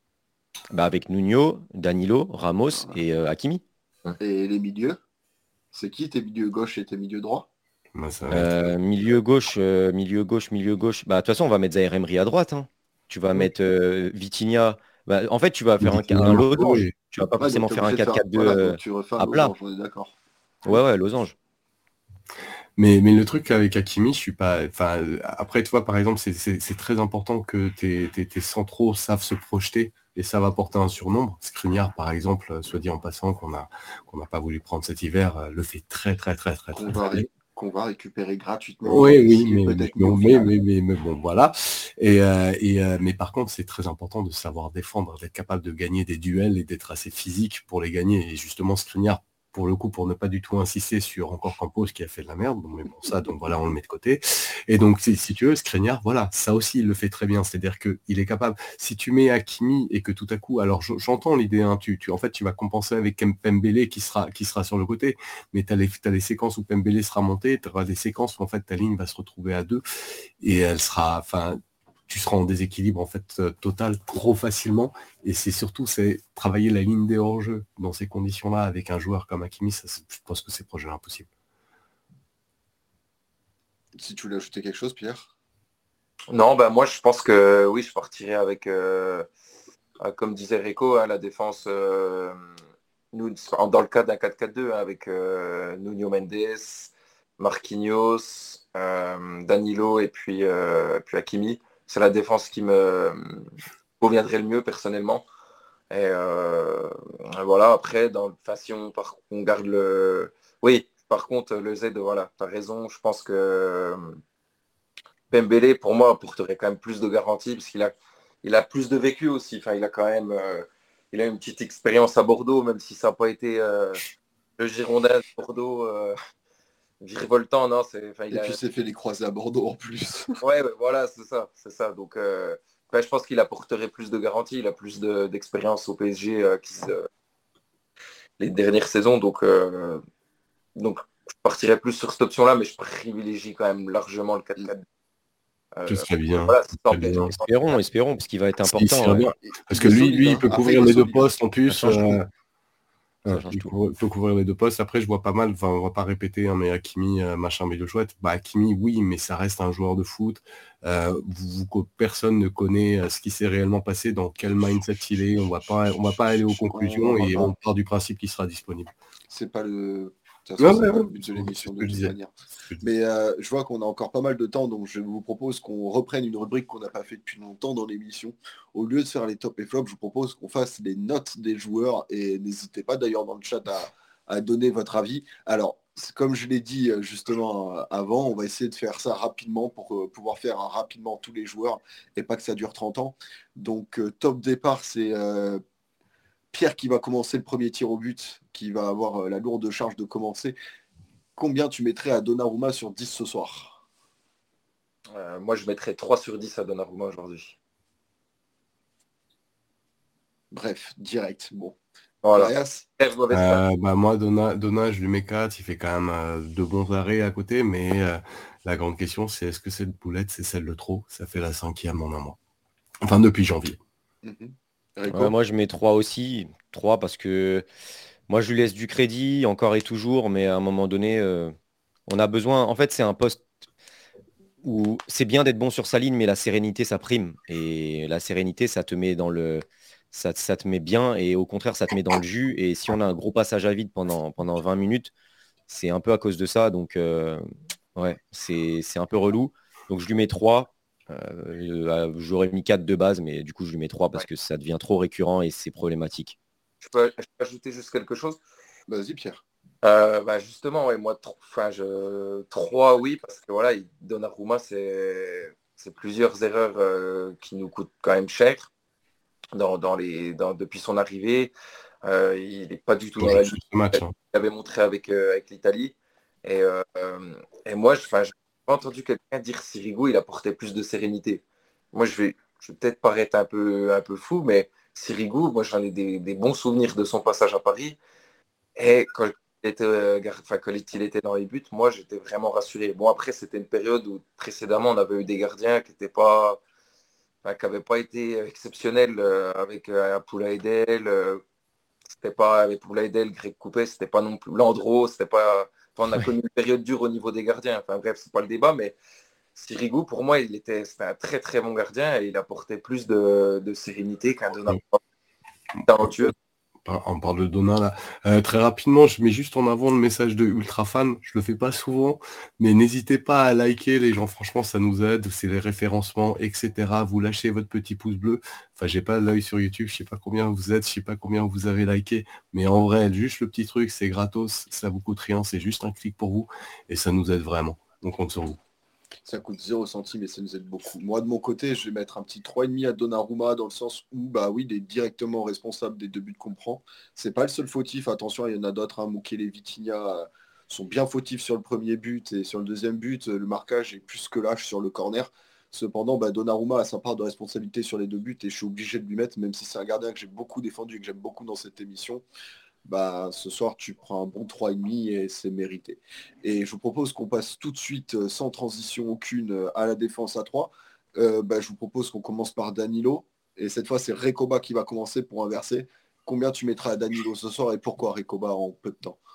Avec Nuno, Danilo, Ramos et Hakimi. Et les milieux? C'est qui tes milieux gauche et tes milieux droit? Milieu gauche. De toute façon, on va mettre Zaïre Emery à droite. Hein. Tu vas mettre Vitinha. En fait, tu vas faire un losange. Tu vas pas forcément faire un 4-4-2 tu refais à plat. Losange, on est d'accord. Ouais, losange. Mais le truc avec Hakimi, je suis pas. Enfin, après, tu vois, par exemple, c'est très important que tes centraux savent se projeter et savent apporter un surnombre. Skriniar, par exemple, soit dit en passant, qu'on n'a pas voulu prendre cet hiver, le fait très très bien. Qu'on va récupérer gratuitement. Oui, mais bon, voilà. Mais par contre, c'est très important de savoir défendre, d'être capable de gagner des duels et d'être assez physique pour les gagner. Et justement, Skriniar, pour le coup, pour ne pas du tout insister sur encore Campos qui a fait de la merde, mais bon, ça, donc voilà, on le met de côté. Et donc, si tu veux, Skriniar, voilà, ça aussi, il le fait très bien. C'est-à-dire qu'il est capable, si tu mets Hakimi et que tout à coup, alors j'entends l'idée, hein, en fait, tu vas compenser avec Pembele qui sera sur le côté, mais tu as les séquences où Pembele sera monté, tu auras des séquences où en fait ta ligne va se retrouver à 2 et elle sera, enfin, tu seras en déséquilibre en fait total trop facilement. Et c'est surtout travailler la ligne des hors-jeux dans ces conditions-là avec un joueur comme Hakimi, je pense que c'est proche de l'impossible. Si tu voulais ajouter quelque chose, Pierre? Non, moi je pense que oui, je partirais avec, comme disait Rico, la défense, dans le cas d'un 4-4-2, avec Nuno Mendes, Marquinhos, Danilo et puis Hakimi. C'est la défense qui me conviendrait le mieux personnellement. Et voilà, après, si on garde le... Oui, par contre, le Z, voilà, tu as raison. Je pense que Pembele, pour moi, apporterait quand même plus de garantie parce il a plus de vécu aussi. Enfin, il a quand même il a une petite expérience à Bordeaux, même si ça n'a pas été le Girondin de Bordeaux virevoltant. Non, Et puis c'est fait les croisés à Bordeaux en plus. Ouais, voilà, c'est ça. C'est ça. Donc, je pense qu'il apporterait plus de garantie. Il a plus d'expérience au PSG les dernières saisons. Donc, je partirais plus sur cette option-là, mais je privilégie quand même largement le 4-4. Ce serait bien. Voilà, Espérons, parce qu'il va être Il important. serait bien. Parce que lui, il peut couvrir les deux postes en plus. Ça change tout. Il faut couvrir les deux postes. Après, je vois pas mal, enfin, on va pas répéter, hein, mais Hakimi, machin, milieu chouette. Bah, Hakimi, oui, mais ça reste un joueur de foot. Personne ne connaît ce qui s'est réellement passé, dans quel mindset il est. On va pas aller aux conclusions et on part du principe qu'il sera disponible. C'est pas le... C'est pas le but de l'émission de toute manière. Mais je vois qu'on a encore pas mal de temps, donc je vous propose qu'on reprenne une rubrique qu'on n'a pas fait depuis longtemps dans l'émission. Au lieu de faire les tops et flops, je vous propose qu'on fasse les notes des joueurs et n'hésitez pas d'ailleurs dans le chat à donner votre avis. Alors, comme je l'ai dit justement avant, on va essayer de faire ça rapidement pour pouvoir faire rapidement tous les joueurs et pas que ça dure 30 ans. Donc, top départ, c'est... Pierre qui va commencer le premier tir au but, qui va avoir la lourde charge de commencer. Combien tu mettrais à Donnarumma sur 10 ce soir? Moi, je mettrais 3 sur 10 à Donnarumma aujourd'hui. Bref, direct. Bon. Voilà. Moi, Donna, je lui mets 4. Il fait quand même de bons arrêts à côté, mais la grande question, c'est est-ce que cette boulette, c'est celle de trop? Ça fait la 5e en un mois. Enfin, depuis janvier. Moi, je mets 3 aussi. 3 parce que moi, je lui laisse du crédit encore et toujours, mais à un moment donné, on a besoin. En fait, c'est un poste où c'est bien d'être bon sur sa ligne, mais la sérénité, ça prime. Et la sérénité, ça te met dans le. Ça te met bien et au contraire, ça te met dans le jus. Et si on a un gros passage à vide pendant 20 minutes, c'est un peu à cause de ça. Donc, ouais, c'est un peu relou. Donc, je lui mets 3. J'aurais mis 4 de base, mais du coup, je lui mets 3 parce que ça devient trop récurrent et c'est problématique. Je peux ajouter juste quelque chose? Vas-y, Pierre. Justement, ouais, moi, 3, oui, parce que voilà, Donnarumma, c'est plusieurs erreurs qui nous coûtent quand même cher depuis son arrivée. Il n'est pas du tout dans la ligne qu'il avait montré avec l'Italie. Et moi, je n'ai pas entendu quelqu'un dire Sirigu, il apportait plus de sérénité. Moi, je vais peut-être paraître un peu fou, mais Sirigu, moi, j'en ai des bons souvenirs de son passage à Paris. Et quand il était dans les buts, moi, j'étais vraiment rassuré. Bon, après, c'était une période où précédemment, on avait eu des gardiens qui n'avaient pas été exceptionnels avec Poula Edel. C'était pas avec Poula Edel, Greg Coupé, c'était pas non plus Landreau, c'était pas. Enfin, on a connu une période dure au niveau des gardiens. Enfin bref, c'est pas le débat, mais Sirigu, pour moi, c'était un très très bon gardien et il apportait plus de sérénité qu'un Donnarumma talentueux. On parle de Donna là. Très rapidement, je mets juste en avant le message de Ultra Fan. Je le fais pas souvent, mais n'hésitez pas à liker les gens. Franchement, ça nous aide. C'est les référencements, etc. Vous lâchez votre petit pouce bleu. Enfin, j'ai pas l'œil sur YouTube. Je sais pas combien vous êtes. Je sais pas combien vous avez liké. Mais en vrai, juste le petit truc, c'est gratos. Ça vous coûte rien. C'est juste un clic pour vous. Et ça nous aide vraiment. On compte sur vous. Ça coûte 0 centime et ça nous aide beaucoup. Moi, de mon côté, je vais mettre un petit 3,5 à Donnarumma dans le sens où, bah oui, il est directement responsable des 2 buts qu'on prend. C'est pas le seul fautif. Attention, il y en a d'autres. Hein. Mukele et Vitinha sont bien fautifs sur le premier but et sur le deuxième but, le marquage est plus que lâche sur le corner. Cependant, Donnarumma a sa part de responsabilité sur les 2 buts et je suis obligé de lui mettre, même si c'est un gardien que j'ai beaucoup défendu et que j'aime beaucoup dans cette émission. Ce soir, tu prends un bon 3,5 et c'est mérité. Et je vous propose qu'on passe tout de suite, sans transition aucune, à la défense à 3. Je vous propose qu'on commence par Danilo. Et cette fois, c'est Recoba qui va commencer pour inverser. Combien tu mettras à Danilo ce soir et pourquoi Recoba en peu de temps?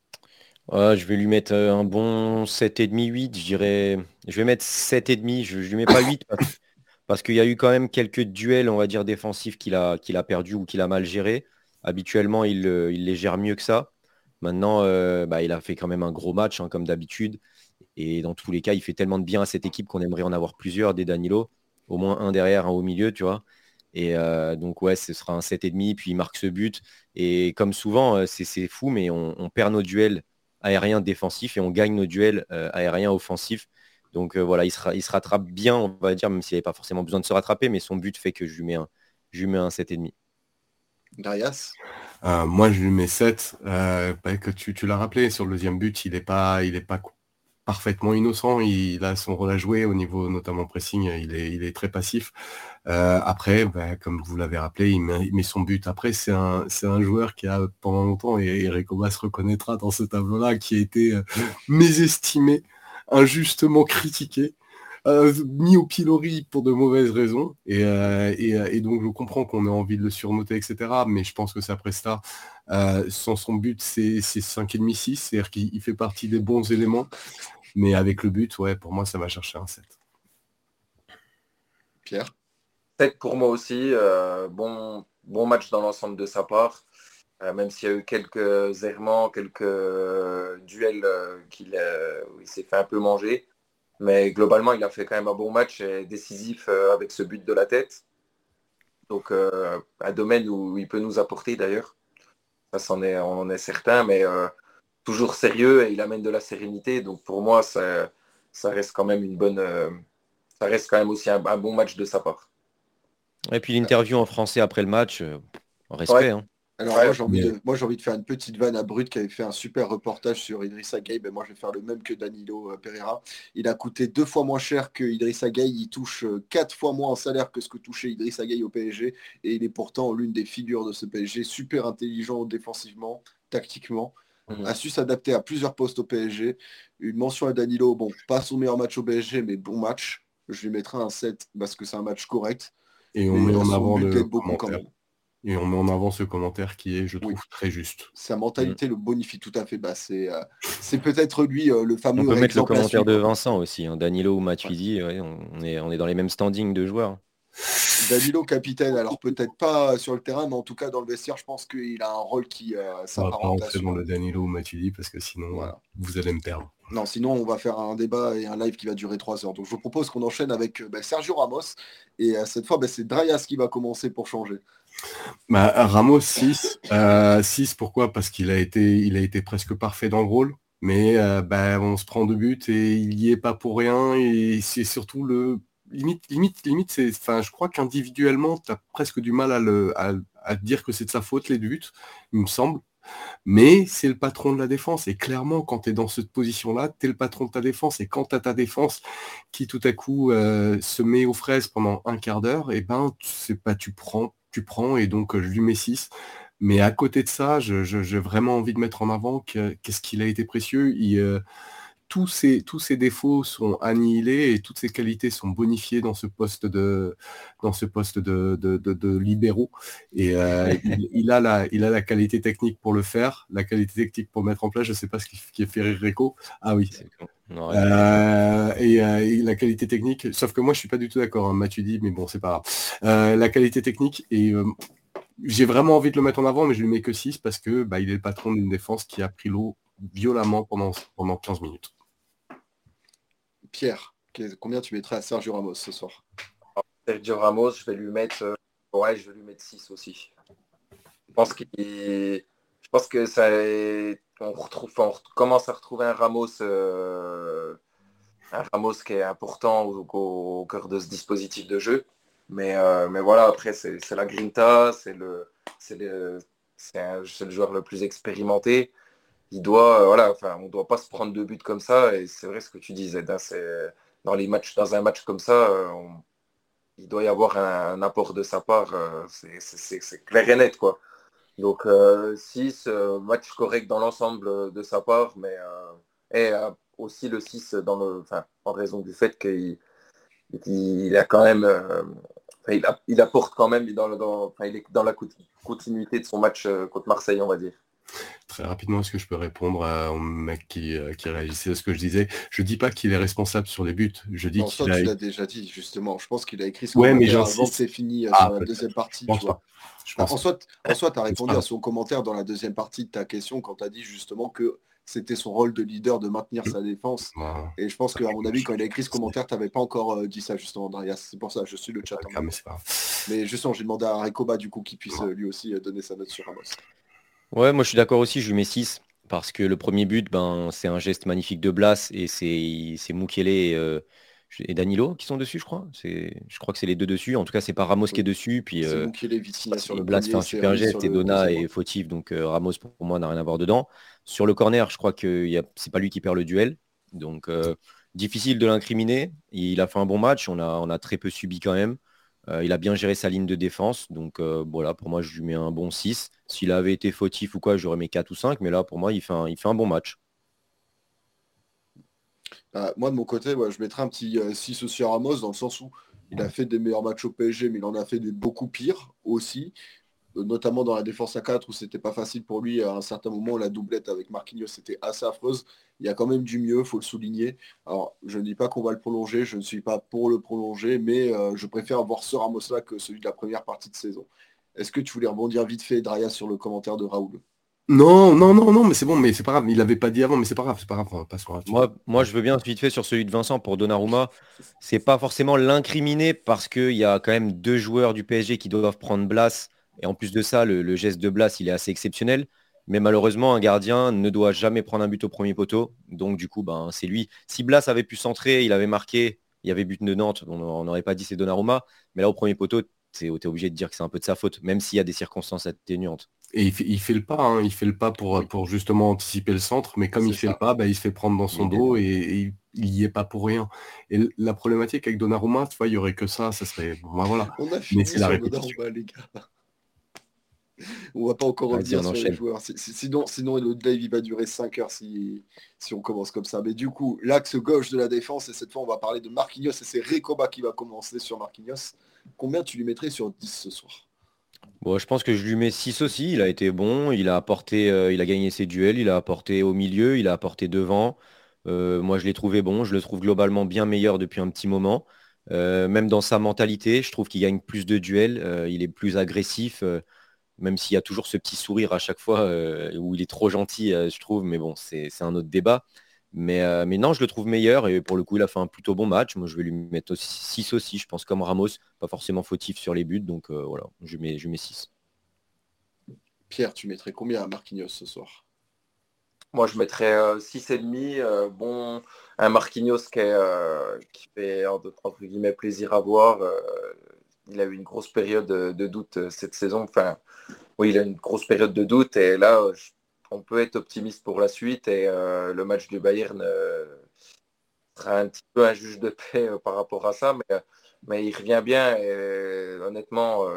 Je vais lui mettre un bon 7,5, 8. Je dirais. Je vais mettre 7,5. Je ne lui mets pas 8 parce qu'il y a eu quand même quelques duels, on va dire, défensifs qu'il a perdus ou qu'il a mal gérés. Habituellement, il les gère mieux que ça. Maintenant, il a fait quand même un gros match, hein, comme d'habitude. Et dans tous les cas, il fait tellement de bien à cette équipe qu'on aimerait en avoir plusieurs, des Danilo, au moins un derrière, un au milieu, tu vois. Et donc, ouais, ce sera un 7,5, puis il marque ce but. Et comme souvent, c'est fou, mais on perd nos duels aériens défensifs et on gagne nos duels aériens offensifs. Donc voilà, il se rattrape bien, on va dire, même s'il n'avait pas forcément besoin de se rattraper, mais son but fait que je lui mets un 7,5. Darius. Moi, je lui mets 7. Que tu l'as rappelé, sur le deuxième but, il est pas parfaitement innocent. Il a son rôle à jouer au niveau notamment pressing. Il est très passif. Après, comme vous l'avez rappelé, il met son but. Après, c'est un joueur qui a pendant longtemps, et Recoba se reconnaîtra dans ce tableau-là, qui a été mésestimé, injustement critiqué, mis au pilori pour de mauvaises raisons. Et donc, je comprends qu'on ait envie de le surnoter, etc. Mais je pense que sa presta, sans son but, c'est 5,5-6. C'est-à-dire qu'il fait partie des bons éléments. Mais avec le but, ouais, pour moi, ça va chercher un 7. Pierre. 7 pour moi aussi. Bon match dans l'ensemble de sa part. Même s'il y a eu quelques errements, quelques duels où il s'est fait un peu manger. Mais globalement, il a fait quand même un bon match et décisif avec ce but de la tête. Donc, un domaine où il peut nous apporter d'ailleurs. Ça, on en est certain, mais toujours sérieux et il amène de la sérénité. Donc, pour moi, ça reste quand même ça reste quand même aussi un bon match de sa part. Et puis l'interview en français après le match, Ouais. respect. Hein. Alors Ouais. moi j'ai envie de faire une petite vanne à Brut qui avait fait un super reportage sur Idrissa Gueye. Ben, moi je vais faire le même que Danilo Pereira. Il a coûté 2 fois moins cher que Idrissa Gueye. Il touche 4 fois moins en salaire que ce que touchait Idrissa Gueye au PSG. Et il est pourtant l'une des figures de ce PSG. Super intelligent défensivement, tactiquement. A su s'adapter à plusieurs postes au PSG. Une mention à Danilo. Bon, pas son meilleur match au PSG, mais bon match. Je lui mettrai un 7 parce que c'est un match correct. Et on met en avant le beaucoup quand même. Et on met en avant ce commentaire qui est, je trouve, Oui. très juste. Sa mentalité le bonifie tout à fait. C'est peut-être lui le fameux. On peut mettre le exemple à commentaire suivre. de Vincent aussi. Hein. Danilo ou Matuidi, ouais, on est dans les mêmes standings de joueurs. Danilo capitaine, alors peut-être pas sur le terrain, mais en tout cas dans le vestiaire, je pense qu'il a un rôle qui On va pas s'apparente à rentrer dans le Danilo ou Matuidi parce que sinon, Voilà. vous allez me perdre. Non, sinon on va faire un débat et un live qui va durer 3 heures. Donc je vous propose qu'on enchaîne avec Sergio Ramos. Et cette fois, c'est Drayas qui va commencer pour changer. Ramos 6. 6, pourquoi? Parce qu'il a été presque parfait dans le rôle. Mais on se prend 2 buts et il y est pas pour rien. Et c'est surtout le limite, je crois qu'individuellement, tu as presque du mal à dire que c'est de sa faute, les buts, il me semble. Mais c'est le patron de la défense. Et clairement, quand tu es dans cette position-là, tu es le patron de ta défense. Et quand tu as ta défense qui tout à coup se met aux fraises pendant un quart d'heure, et tu prends. Et donc, je lui mets 6. Mais à côté de ça, j'ai vraiment envie de mettre en avant qu'est-ce qu'il a été précieux. Tous ses défauts sont annihilés et toutes ses qualités sont bonifiées dans ce poste de libéraux. Et il a la qualité technique pour le faire, la qualité technique pour le mettre en place. Je ne sais pas ce qui a fait rire Reco. Ah oui. Et la qualité technique, sauf que moi je suis pas du tout d'accord, hein, Mathieu dit, mais bon, c'est pas grave. La qualité technique, et j'ai vraiment envie de le mettre en avant, mais je lui mets que 6 parce que il est le patron d'une défense qui a pris l'eau violemment pendant 15 minutes. Pierre, combien tu mettrais à Sergio Ramos ce soir? Sergio Ramos, je vais lui mettre 6 aussi. Je pense que ça, on commence à retrouver un Ramos qui est important au cœur de ce dispositif de jeu. Mais voilà, après, c'est la grinta, c'est le joueur le plus expérimenté. On ne doit pas se prendre 2 buts comme ça. Et c'est vrai ce que tu disais, dans un match comme ça, il doit y avoir un apport de sa part. C'est clair et net, quoi. Donc 6, match correct dans l'ensemble de sa part, mais aussi le 6 en raison du fait qu'il a quand même il apporte quand même il est dans la continuité de son match contre Marseille, on va dire. Très rapidement, est-ce que je peux répondre au mec qui réagissait à ce que je disais? Je dis pas qu'il est responsable sur les buts. Je dis tu l'as déjà dit, justement. Je pense qu'il a écrit ce commentaire avant que c'est fini sur la deuxième partie. Je pense en soi, tu as répondu à son commentaire dans la deuxième partie de ta question quand tu as dit justement que c'était son rôle de leader de maintenir sa défense. Voilà. Et je pense qu'à mon avis, quand il a écrit ce commentaire, tu n'avais pas encore dit ça justement, Andreas. C'est pour ça, je suis le chat. Ah, mais c'est pas grave. Mais justement, j'ai demandé à Recoba du coup qu'il puisse lui aussi donner sa note sur Ramos. Ouais, moi je suis d'accord aussi, je lui mets 6 parce que le premier but, ben, c'est un geste magnifique de Blas et c'est Mukiele et Danilo qui sont dessus, je crois. Je crois que c'est les deux dessus. En tout cas, c'est pas Ramos qui est dessus. Puis C'est Mukiele, Vitinha sur le Blas fait premier, un c'est super Ruiz geste sur et le Donna deuxième. est fautif, donc Ramos pour moi n'a rien à voir dedans. Sur le corner, je crois que c'est pas lui qui perd le duel. Donc difficile de l'incriminer. Il a fait un bon match, on a très peu subi quand même. Il a bien géré sa ligne de défense. Donc voilà, pour moi, je lui mets un bon 6. S'il avait été fautif ou quoi, j'aurais mis 4 ou 5. Mais là, pour moi, il fait un bon match. Moi, de mon côté, je mettrais un petit 6 aussi à Ramos, dans le sens où il a fait des meilleurs matchs au PSG, mais il en a fait des beaucoup pires aussi. Notamment dans la défense à 4 où c'était pas facile pour lui à un certain moment, la doublette avec Marquinhos c'était assez affreuse. Il y a quand même du mieux, faut le souligner. Alors je ne dis pas qu'on va le prolonger, je ne suis pas pour le prolonger, mais je préfère voir ce Ramos là que celui de la première partie de saison. Est-ce que tu voulais rebondir vite fait, Draya, sur le commentaire de Raoul? Non, mais c'est bon, mais c'est pas grave. Il l'avait pas dit avant, mais c'est pas grave, on va pas se rater. Moi, je veux bien vite fait sur celui de Vincent pour Donnarumma. C'est pas forcément l'incriminer parce qu'il y a quand même deux joueurs du PSG qui doivent prendre Blas. Et en plus de ça, le geste de Blas, il est assez exceptionnel. Mais malheureusement, un gardien ne doit jamais prendre un but au premier poteau. Donc du coup, ben, c'est lui. Si Blas avait pu centrer, il avait marqué, il y avait but de Nantes, on n'aurait pas dit c'est Donnarumma. Mais là, au premier poteau, t'es obligé de dire que c'est un peu de sa faute, même s'il y a des circonstances atténuantes. Et il fait le pas, hein, il fait le pas pour justement anticiper le centre, mais comme il fait le pas, il se fait prendre dans son dos et il y est pas pour rien. Et la problématique avec Donnarumma, tu vois, il y aurait que ça serait bon, voilà. On a Mais fini c'est la sur répétition. Donnarumma, les gars. On va pas encore Vas-y, revenir on sur les enchaîne. joueurs. Sinon, le live il va durer 5 heures si on commence comme ça. Mais du coup, l'axe gauche de la défense, et cette fois on va parler de Marquinhos, et c'est Recoba qui va commencer sur Marquinhos. Combien tu lui mettrais sur 10 ce soir? Bon, je pense que je lui mets 6 aussi. Il a été bon, il a apporté, il a gagné ses duels, il a apporté au milieu, il a apporté devant. Moi, je l'ai trouvé bon. Je le trouve globalement bien meilleur depuis un petit moment. Même dans sa mentalité, je trouve qu'il gagne plus de duels. Il est plus agressif, même s'il y a toujours ce petit sourire à chaque fois où il est trop gentil, je trouve. Mais bon, c'est un autre débat. Mais non, je le trouve meilleur et pour le coup, il a fait un plutôt bon match. Moi, je vais lui mettre aussi 6 aussi, je pense, comme Ramos, pas forcément fautif sur les buts. Donc voilà, je mets 6. Pierre, tu mettrais combien à Marquinhos ce soir? Moi, je mettrais 6,5. Bon, un Marquinhos qui fait entre guillemets plaisir à voir. Il a eu une grosse période de doute cette saison. Enfin, oui, il a une grosse période de doute et là, on peut être optimiste pour la suite et le match du Bayern sera un petit peu un juge de paix par rapport à ça, mais il revient bien et honnêtement,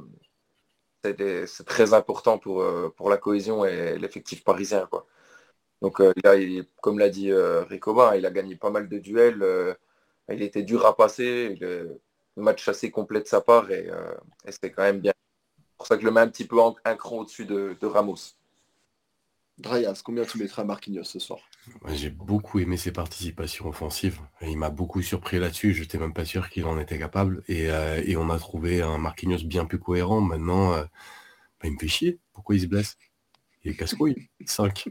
c'est très important pour la cohésion et l'effectif parisien, quoi. Donc là, comme l'a dit Ricoba, il a gagné pas mal de duels. Il était dur à passer. Le match assez complet de sa part et c'était quand même bien. C'est pour ça que je le mets un petit peu un cran au-dessus de Ramos. Drayas, combien tu mettrais à Marquinhos ce soir? Ouais, j'ai beaucoup aimé ses participations offensives. Et il m'a beaucoup surpris là-dessus. Je n'étais même pas sûr qu'il en était capable. Et on a trouvé un Marquinhos bien plus cohérent. Maintenant, il me fait chier. Pourquoi il se blesse? Il est casse-couille. 5.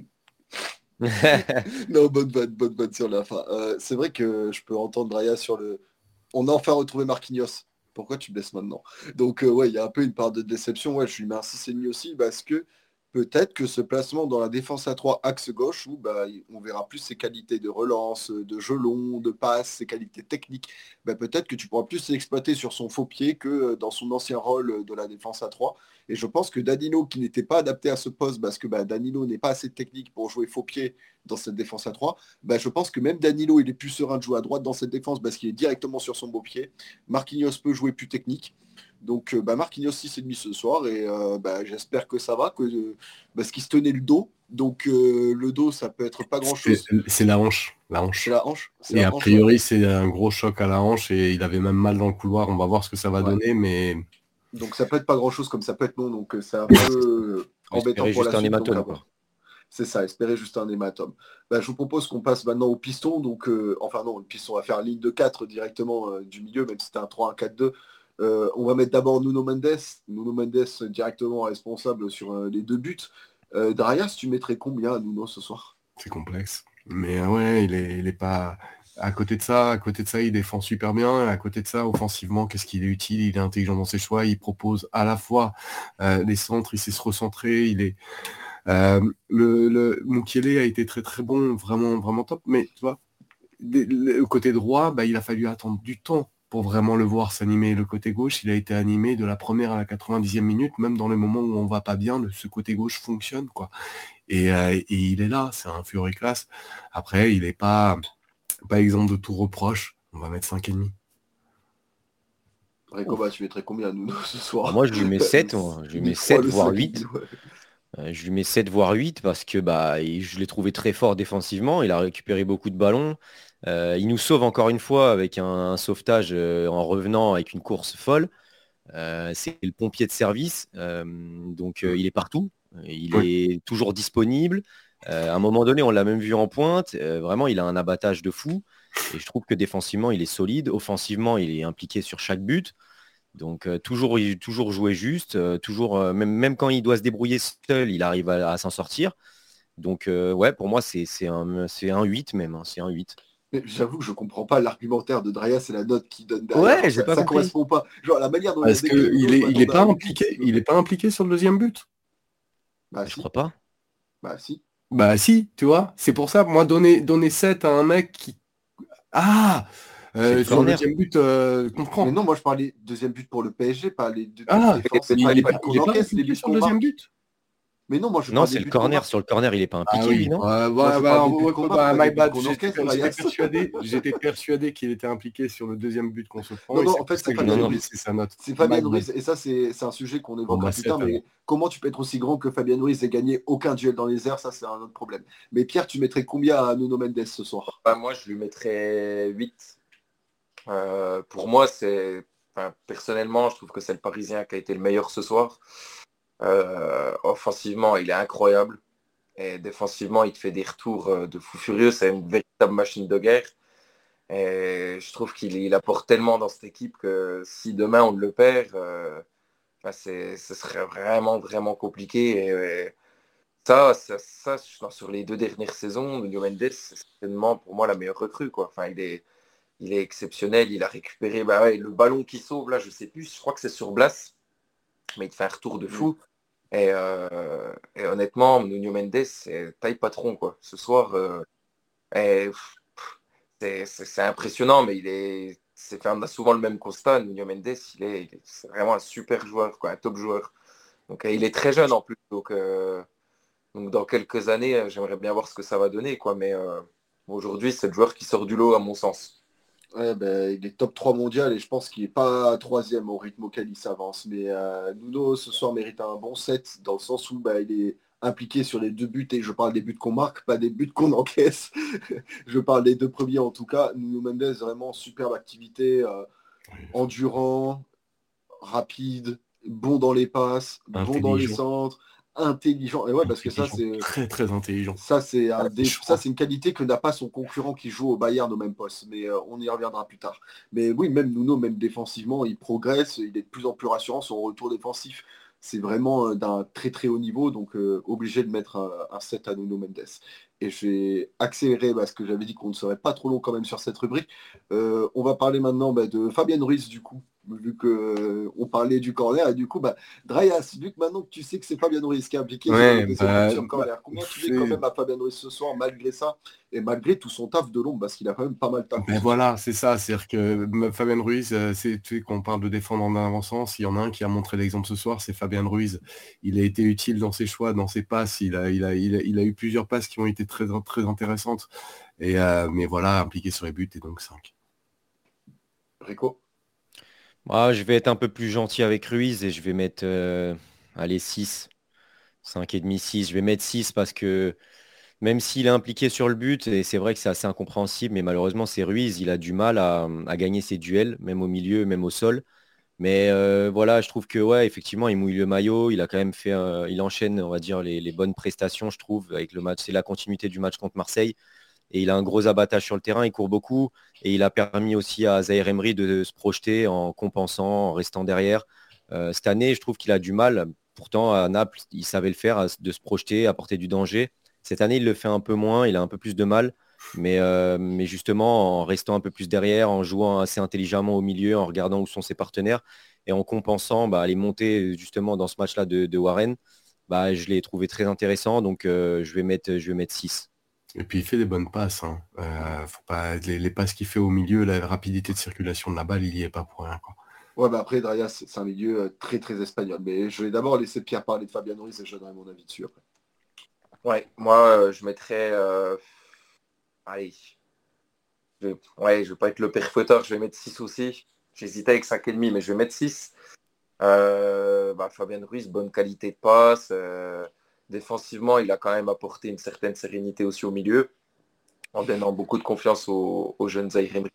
Non, bonne vanne sur la fin. C'est vrai que je peux entendre Draya sur le... On a enfin retrouvé Marquinhos. Pourquoi tu blesses maintenant? Donc ouais, il y a un peu une part de déception. Ouais, je lui mets un 6,5 aussi parce que peut-être que ce placement dans la défense à 3 axe gauche où on verra plus ses qualités de relance, de jeu long, de passe, ses qualités techniques, peut-être que tu pourras plus l'exploiter sur son faux pied que dans son ancien rôle de la défense à 3. Et je pense que Danilo, qui n'était pas adapté à ce poste parce que Danilo n'est pas assez technique pour jouer faux pied dans cette défense à 3, je pense que même Danilo, il est plus serein de jouer à droite dans cette défense parce qu'il est directement sur son beau pied. Marquinhos peut jouer plus technique. Donc Marquinhos 6,5 ce soir et j'espère que ça va, parce qu'il se tenait le dos. Donc le dos, ça peut être pas grand-chose. C'est la hanche. La C'est hanche. la hanche. Et a priori, c'est un gros choc à la hanche et il avait même mal dans le couloir. On va voir ce que ça va donner, mais... Donc ça peut être pas grand-chose comme ça peut être non. Donc c'est un peu embêtant Espérer pour la juste un suite. Donc à hématome, quoi. voir. C'est ça, espérer juste un hématome. Je vous propose qu'on passe maintenant au piston. Donc, enfin non, le piston va faire ligne de 4 directement du milieu, même si c'était un 3-1-4-2. On va mettre d'abord Nuno Mendes. Nuno Mendes directement responsable sur les deux buts. Drayas, tu mettrais combien à Nuno ce soir? C'est complexe. Mais ouais, il est pas. À côté de ça, il défend super bien. Et à côté de ça, offensivement, qu'est-ce qu'il est utile? Il est intelligent dans ses choix. Il propose à la fois les centres, il sait se recentrer. Il est Mukiele a été très très bon, vraiment vraiment top. Mais tu vois, le côté droit, bah, il a fallu attendre du temps pour vraiment le voir s'animer. Le côté gauche, il a été animé de la première à la 90e minute, même dans les moments où on va pas bien, ce côté gauche fonctionne, quoi. Et il est là, c'est un furioclasse. Après, il n'est pas exemple de tout reproche. On va mettre 5,5. Recoba, tu mettrais combien à Nuno ce soir? Moi, je lui mets 7, je lui mets 7 voire 8. Je lui mets 7 voire 8 parce que je l'ai trouvé très fort défensivement. Il a récupéré beaucoup de ballons. Il nous sauve encore une fois avec un sauvetage en revenant avec une course folle. C'est le pompier de service. Donc il est partout. Il est toujours disponible. À un moment donné, on l'a même vu en pointe. Vraiment, il a un abattage de fou. Et je trouve que défensivement, il est solide. Offensivement, il est impliqué sur chaque but. Donc toujours jouer juste, même quand il doit se débrouiller seul, il arrive à s'en sortir. Donc ouais, pour moi, c'est un 8 même. Hein, c'est un 8. Mais j'avoue que je comprends pas l'argumentaire de Drayas et la note qu'il donne derrière. Ouais, Genre, j'ai pas ça compris. correspond pas. Genre la manière dont Parce il a décrit qu'il Nuno, il est pas je impliqué, il est pas impliqué sur le deuxième but. Bah Je si, crois pas. bah si. Bah si, tu vois. C'est pour ça, moi, donner 7 à un mec qui. Ah C'est le sur le corner. deuxième but, Mais comprends. non, moi je parlais deuxième but pour le PSG, pas les deux buts Ah, défensifs, il pas est les pas, buts qu'on il est pas encaisse, les impliqué buts sur le qu'on deuxième marque. but. Mais non, moi je Non, parle c'est des le buts qu'on corner. marque. Sur le corner, il est pas Ah impliqué, lui, oui, non? Moi je parle des buts qu'on marque, pas my des buts bad, qu'on encaisse, j'étais Drayas. persuadé qu'il était impliqué sur le deuxième but qu'on se prend, Non, et non, c'est en pour fait, ça c'est que j'ai Non, Fabien non. baissé Ruiz. sa note. C'est My Fabien bad. Ruiz, et ça, c'est un sujet qu'on Bon, évoquera bah plus 7 tard, alors. mais comment tu peux être aussi grand que Fabien Ruiz et gagner aucun duel dans les airs, ça, c'est un autre problème. Mais Pierre, tu mettrais combien à Nuno Mendes ce soir? Bah, moi, je lui mettrais 8. Pour moi, personnellement, je trouve que c'est le Parisien qui a été le meilleur ce soir. Offensivement, il est incroyable. Et défensivement, il te fait des retours de fou furieux. C'est une véritable machine de guerre. Et je trouve qu'il apporte tellement dans cette équipe que si demain on le perd, ce serait vraiment, vraiment compliqué. Et sur les 2 dernières saisons, Nuno Mendes, c'est certainement pour moi la meilleure recrue, quoi. Enfin, il est exceptionnel. Il a récupéré le ballon qui sauve, là, je sais plus, je crois que c'est sur Blas, mais il te fait un retour de fou. Et honnêtement, Nuno Mendes, c'est taille patron, quoi. Ce soir, et, c'est impressionnant, mais on a souvent le même constat. Nuno Mendes, c'est vraiment un super joueur, quoi, un top joueur. Donc, il est très jeune en plus. Donc dans quelques années, j'aimerais bien voir ce que ça va donner, quoi. Mais aujourd'hui, c'est le joueur qui sort du lot, à mon sens. Ouais, ben, il est top 3 mondial et je pense qu'il n'est pas troisième au rythme auquel il s'avance. Mais Nuno, ce soir, mérite un bon set dans le sens où il est impliqué sur les 2 buts et je parle des buts qu'on marque, pas des buts qu'on encaisse. Je parle des 2 premiers en tout cas. Nuno Mendes, vraiment superbe activité, endurant, rapide, bon dans les passes, bon dans les Intelligent. centres, intelligent. Et ouais, parce que ça, Intelligent. c'est Très, très intelligent. ça, c'est Je ça, crois. c'est une qualité que n'a pas son concurrent qui joue au Bayern au même poste. Mais on y reviendra plus tard. Mais oui, même Nuno, même défensivement, il progresse. Il est de plus en plus rassurant. Son retour défensif, c'est vraiment d'un très très haut niveau. Donc obligé de mettre un 7 à Nuno Mendes. Et je vais accélérer parce que j'avais dit qu'on ne serait pas trop long quand même sur cette rubrique. On va parler maintenant de Fabien Ruiz du coup. Vu qu'on parlait du corner, et du coup, Drayas, vu que maintenant que tu sais que c'est Fabien Ruiz qui est impliqué sur le Ouais, deuxième but sur corner, combien tu mets quand même à Fabien Ruiz ce soir malgré ça et malgré tout son taf de l'ombre parce qu'il a quand même pas mal taffé. Ben voilà, c'est ça. C'est-à-dire que Fabien Ruiz, tu sais, quand on parle de défendre en avançant, il y en a un qui a montré l'exemple ce soir, c'est Fabien Ruiz. Il a été utile dans ses choix, dans ses passes. Il a eu plusieurs passes qui ont été très, très intéressantes. Mais voilà, impliqué sur les buts et donc 5. Rico. Je vais être un peu plus gentil avec Ruiz et je vais mettre allez, 6. 5,5, 6. Je vais mettre 6 parce que même s'il est impliqué sur le but, et c'est vrai que c'est assez incompréhensible, mais malheureusement, c'est Ruiz, il a du mal à gagner ses duels, même au milieu, même au sol. Mais voilà, je trouve que ouais, effectivement, il mouille le maillot, il a quand même fait, il enchaîne, on va dire, les bonnes prestations, je trouve, avec le match. C'est la continuité du match contre Marseille. Et il a un gros abattage sur le terrain, il court beaucoup. Et il a permis aussi à Zaïre Emery de se projeter en compensant, en restant derrière. Cette année, je trouve qu'il a du mal. Pourtant, à Naples, il savait le faire, de se projeter, apporter du danger. Cette année, il le fait un peu moins, il a un peu plus de mal. Mais justement, en restant un peu plus derrière, en jouant assez intelligemment au milieu, en regardant où sont ses partenaires et en compensant les montées justement dans ce match-là de Warren, je l'ai trouvé très intéressant. Donc, je vais mettre 6. Et puis il fait des bonnes passes. Hein. Faut pas, les passes qu'il fait au milieu, la rapidité de circulation de la balle, il y est pas pour rien, quoi. Ouais, bah après, Draya, c'est un milieu très très espagnol. Mais je vais d'abord laisser Pierre parler de Fabian Ruiz et je donnerai mon avis dessus après. Ouais, moi, je mettrais... allez, je vais pas être le père fouetteur, je vais mettre 6 aussi. J'hésitais avec 5,5, mais je vais mettre 6. Fabian Ruiz, bonne qualité de passe. Défensivement, il a quand même apporté une certaine sérénité aussi au milieu, en donnant beaucoup de confiance aux jeunes Zaïre Emery.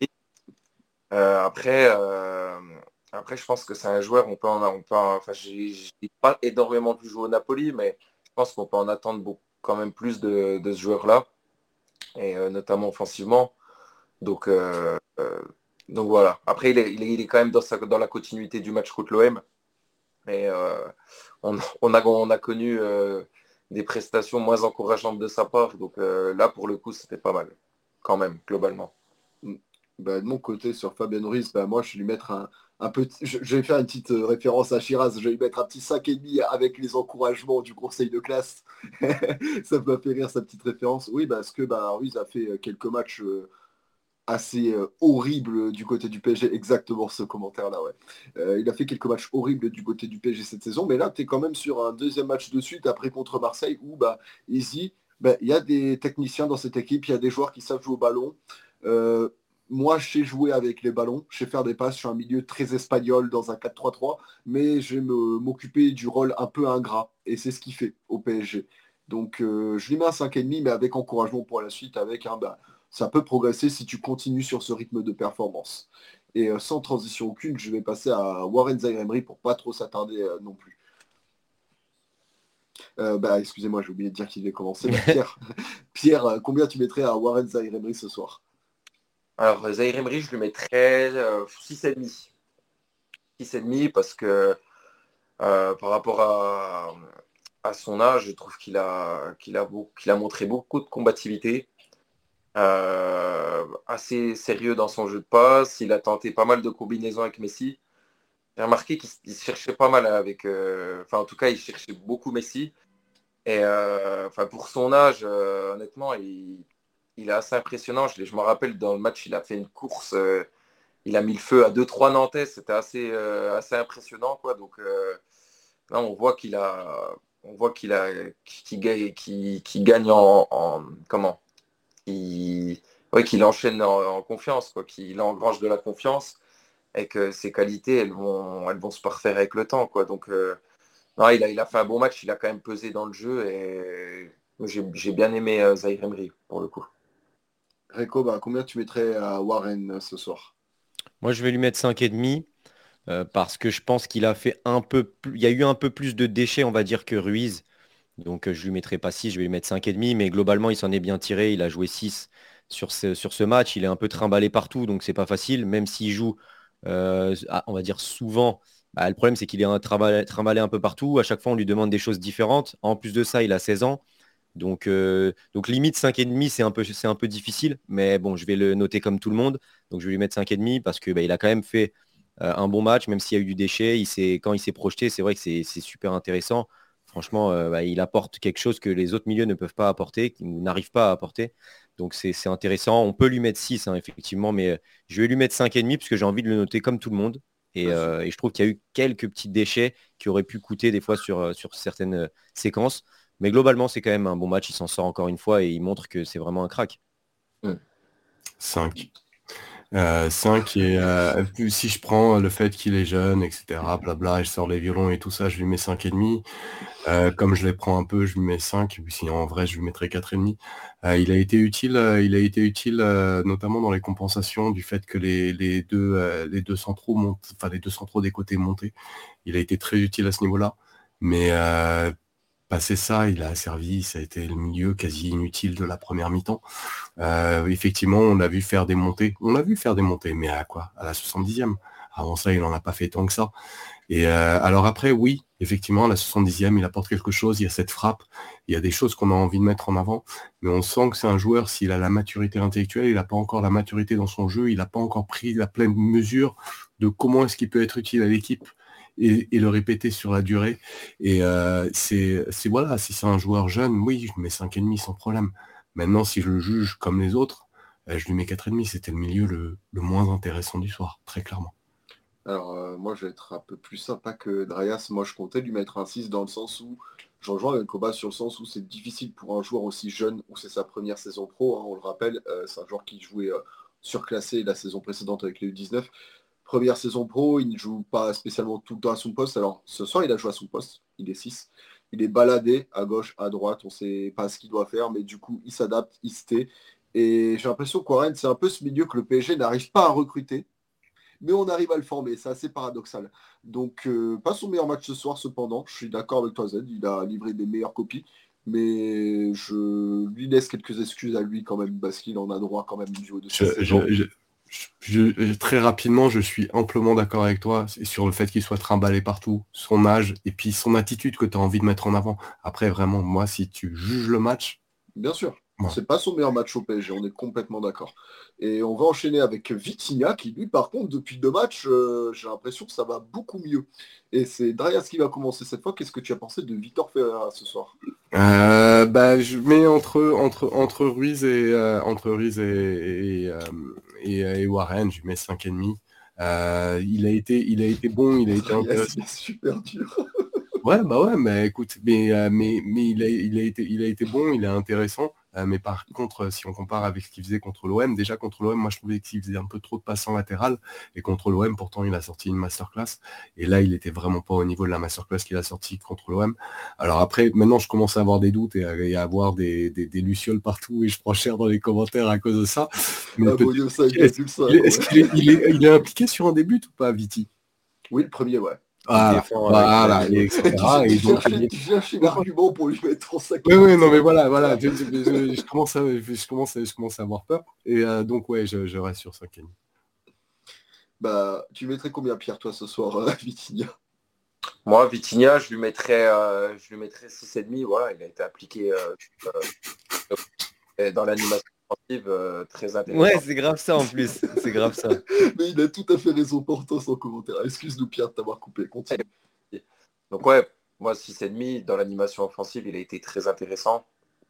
Après, je pense que c'est un joueur, j'ai pas énormément vu jouer au Napoli, mais je pense qu'on peut en attendre quand même plus de ce joueur-là, et notamment offensivement. Donc voilà. Après, il est quand même dans la continuité du match contre l'OM. Et on a connu des prestations moins encourageantes de sa part. Donc là, pour le coup, c'était pas mal, quand même, globalement. De mon côté, sur Fabian Ruiz, moi, je vais lui mettre un petit... Je vais faire une petite référence à Shiraz. Je vais lui mettre un petit 5,5 avec les encouragements du conseil de classe. Ça m'a fait rire, sa petite référence. Oui, parce que Ruiz a fait quelques matchs assez horribles du côté du PSG. Exactement ce commentaire-là, ouais. Il a fait quelques matchs horribles du côté du PSG cette saison. Mais là, tu es quand même sur un deuxième match de suite après contre Marseille où, ici, il y a des techniciens dans cette équipe. Il y a des joueurs qui savent jouer au ballon. Moi, je sais jouer avec les ballons, je sais faire des passes, je suis un milieu très espagnol dans un 4-3-3, mais je vais m'occuper du rôle un peu ingrat, et c'est ce qu'il fait au PSG. Donc, je lui mets un 5,5, mais avec encouragement pour la suite, avec ça peut progresser si tu continues sur ce rythme de performance. Et sans transition aucune, je vais passer à Warren Zaïre-Emery pour pas trop s'attarder non plus. Excusez-moi, j'ai oublié de dire qu'il devait commencer. Pierre, Pierre, combien tu mettrais à Warren Zaïre-Emery ce soir? Alors, Zaïre Emery, je lui mettrais 6,5. 6,5 parce que par rapport à son âge, je trouve qu'il a montré beaucoup de combativité. Assez sérieux dans son jeu de passe. Il a tenté pas mal de combinaisons avec Messi. J'ai remarqué qu'il cherchait pas mal avec... en tout cas, il cherchait beaucoup Messi. Et pour son âge, honnêtement, il est assez impressionnant. Je me rappelle, dans le match, il a fait une course... il a mis le feu à 2-3 Nantais, c'était assez impressionnant, quoi. Donc là, qu'il gagne comment qu'il enchaîne en confiance, quoi, qu'il engrange de la confiance et que ses qualités, elles vont se parfaire avec le temps, quoi. Donc non, il a fait un bon match, il a quand même pesé dans le jeu et j'ai bien aimé Zaïre Emery pour le coup. Reco, combien tu mettrais à Warren ce soir? Moi, je vais lui mettre 5,5 parce que je pense qu'il a fait il y a eu un peu plus de déchets, on va dire, que Ruiz. Donc, je lui mettrai pas 6, je vais lui mettre 5,5. Mais globalement, il s'en est bien tiré. Il a joué 6 sur ce match. Il est un peu trimballé partout, donc c'est pas facile. Même s'il joue, on va dire souvent, le problème, c'est qu'il est trimballé un peu partout. À chaque fois, on lui demande des choses différentes. En plus de ça, il a 16 ans. Donc limite 5,5, c'est un peu difficile. Mais bon, je vais le noter comme tout le monde. Donc, je vais lui mettre 5,5 parce que il a quand même fait un bon match, même s'il y a eu du déchet. Quand il s'est projeté, c'est vrai que c'est super intéressant. Franchement, il apporte quelque chose que les autres milieux ne peuvent pas apporter, ou n'arrivent pas à apporter. Donc c'est intéressant. On peut lui mettre 6, hein, effectivement, mais je vais lui mettre 5,5 parce que j'ai envie de le noter comme tout le monde. Et je trouve qu'il y a eu quelques petits déchets qui auraient pu coûter des fois sur certaines séquences. Mais globalement, c'est quand même un bon match. Il s'en sort encore une fois et il montre que c'est vraiment un crack. 5. 5 et si je prends le fait qu'il est jeune, etc., blabla, et je sors les violons et tout ça, je lui mets 5,5. Comme je les prends un peu, je lui mets 5, sinon en vrai je lui mettrais 4,5. Il a été utile, notamment dans les compensations du fait que les deux centraux montent, enfin les deux centraux des côtés montés. Il a été très utile à ce niveau-là. Mais passé ça, il a servi, ça a été le milieu quasi inutile de la première mi-temps. Effectivement, on l'a vu faire des montées, mais à quoi? À la 70e. Avant ça, il n'en a pas fait tant que ça. Et alors après, oui, effectivement, à la 70e, il apporte quelque chose, il y a cette frappe, il y a des choses qu'on a envie de mettre en avant, mais on sent que c'est un joueur, s'il a la maturité intellectuelle, il n'a pas encore la maturité dans son jeu, il n'a pas encore pris la pleine mesure de comment est-ce qu'il peut être utile à l'équipe et le répéter sur la durée. Et voilà, si c'est un joueur jeune, oui, je mets 5,5 sans problème. Maintenant, si je le juge comme les autres, je lui mets 4,5, c'était le milieu le moins intéressant du soir, très clairement. Alors, moi, je vais être un peu plus sympa que Dreyas. Moi, je comptais lui mettre un 6 dans le sens où, je rejoins avec Koba sur le sens où c'est difficile pour un joueur aussi jeune, où c'est sa première saison pro, hein, on le rappelle. C'est un joueur qui jouait surclassé la saison précédente avec les U19. Première saison pro, il ne joue pas spécialement tout le temps à son poste. Alors, ce soir, il a joué à son poste. Il est 6. Il est baladé à gauche, à droite. On ne sait pas ce qu'il doit faire, mais du coup, il s'adapte, il se tait. Et j'ai l'impression qu'Oren, c'est un peu ce milieu que le PSG n'arrive pas à recruter, mais on arrive à le former, c'est assez paradoxal. Donc, pas son meilleur match ce soir, cependant. Je suis d'accord avec toi, Z, il a livré des meilleures copies, mais je lui laisse quelques excuses à lui quand même, parce qu'il en a droit quand même du haut de sa saison. Très rapidement, je suis amplement d'accord avec toi sur le fait qu'il soit trimballé partout, son âge, et puis son attitude que tu as envie de mettre en avant. Après, vraiment, moi, si tu juges le match... Bien sûr. Ouais. C'est pas son meilleur match au PSG, on est complètement d'accord. Et on va enchaîner avec Vitinha, qui lui, par contre, depuis 2 matchs, j'ai l'impression que ça va beaucoup mieux. Et c'est Dreyas qui va commencer cette fois. Qu'est-ce que tu as pensé de Victor Ferreira ce soir? Je mets entre Ruiz et Warren, je mets 5,5. Il a été bon, il a été intéressant. C'est super dur. Ouais, mais écoute, mais il a été bon, il est intéressant. Mais par contre, si on compare avec ce qu'il faisait contre l'OM, déjà contre l'OM, moi je trouvais qu'il faisait un peu trop de passes en latéral. Et contre l'OM, pourtant, il a sorti une masterclass. Et là, il était vraiment pas au niveau de la masterclass qu'il a sorti contre l'OM. Alors après, maintenant, je commence à avoir des doutes et à avoir des lucioles partout et je prends cher dans les commentaires à cause de ça. Mais est-ce qu'il est impliqué sur un début ou pas, Viti? Oui, le premier, ouais. Voilà, etc. Et donc, tu cherches l'argument pour lui mettre en sac. Oui, non, mais voilà, je commence à avoir peur. Et donc, ouais, je reste sur 5,5. Bah, tu mettrais combien, Pierre, toi, ce soir, Vitinha? Moi, Vitinha, je lui mettrais 6,5. Voilà, il a été appliqué dans l'animation offensive, très intéressant. Ouais, c'est grave ça en plus. C'est grave ça. Mais il a tout à fait raison, portant son commentaire. Excuse-nous, Pierre, de t'avoir coupé. Continue. Donc ouais, moi 6,5, dans l'animation offensive, il a été très intéressant.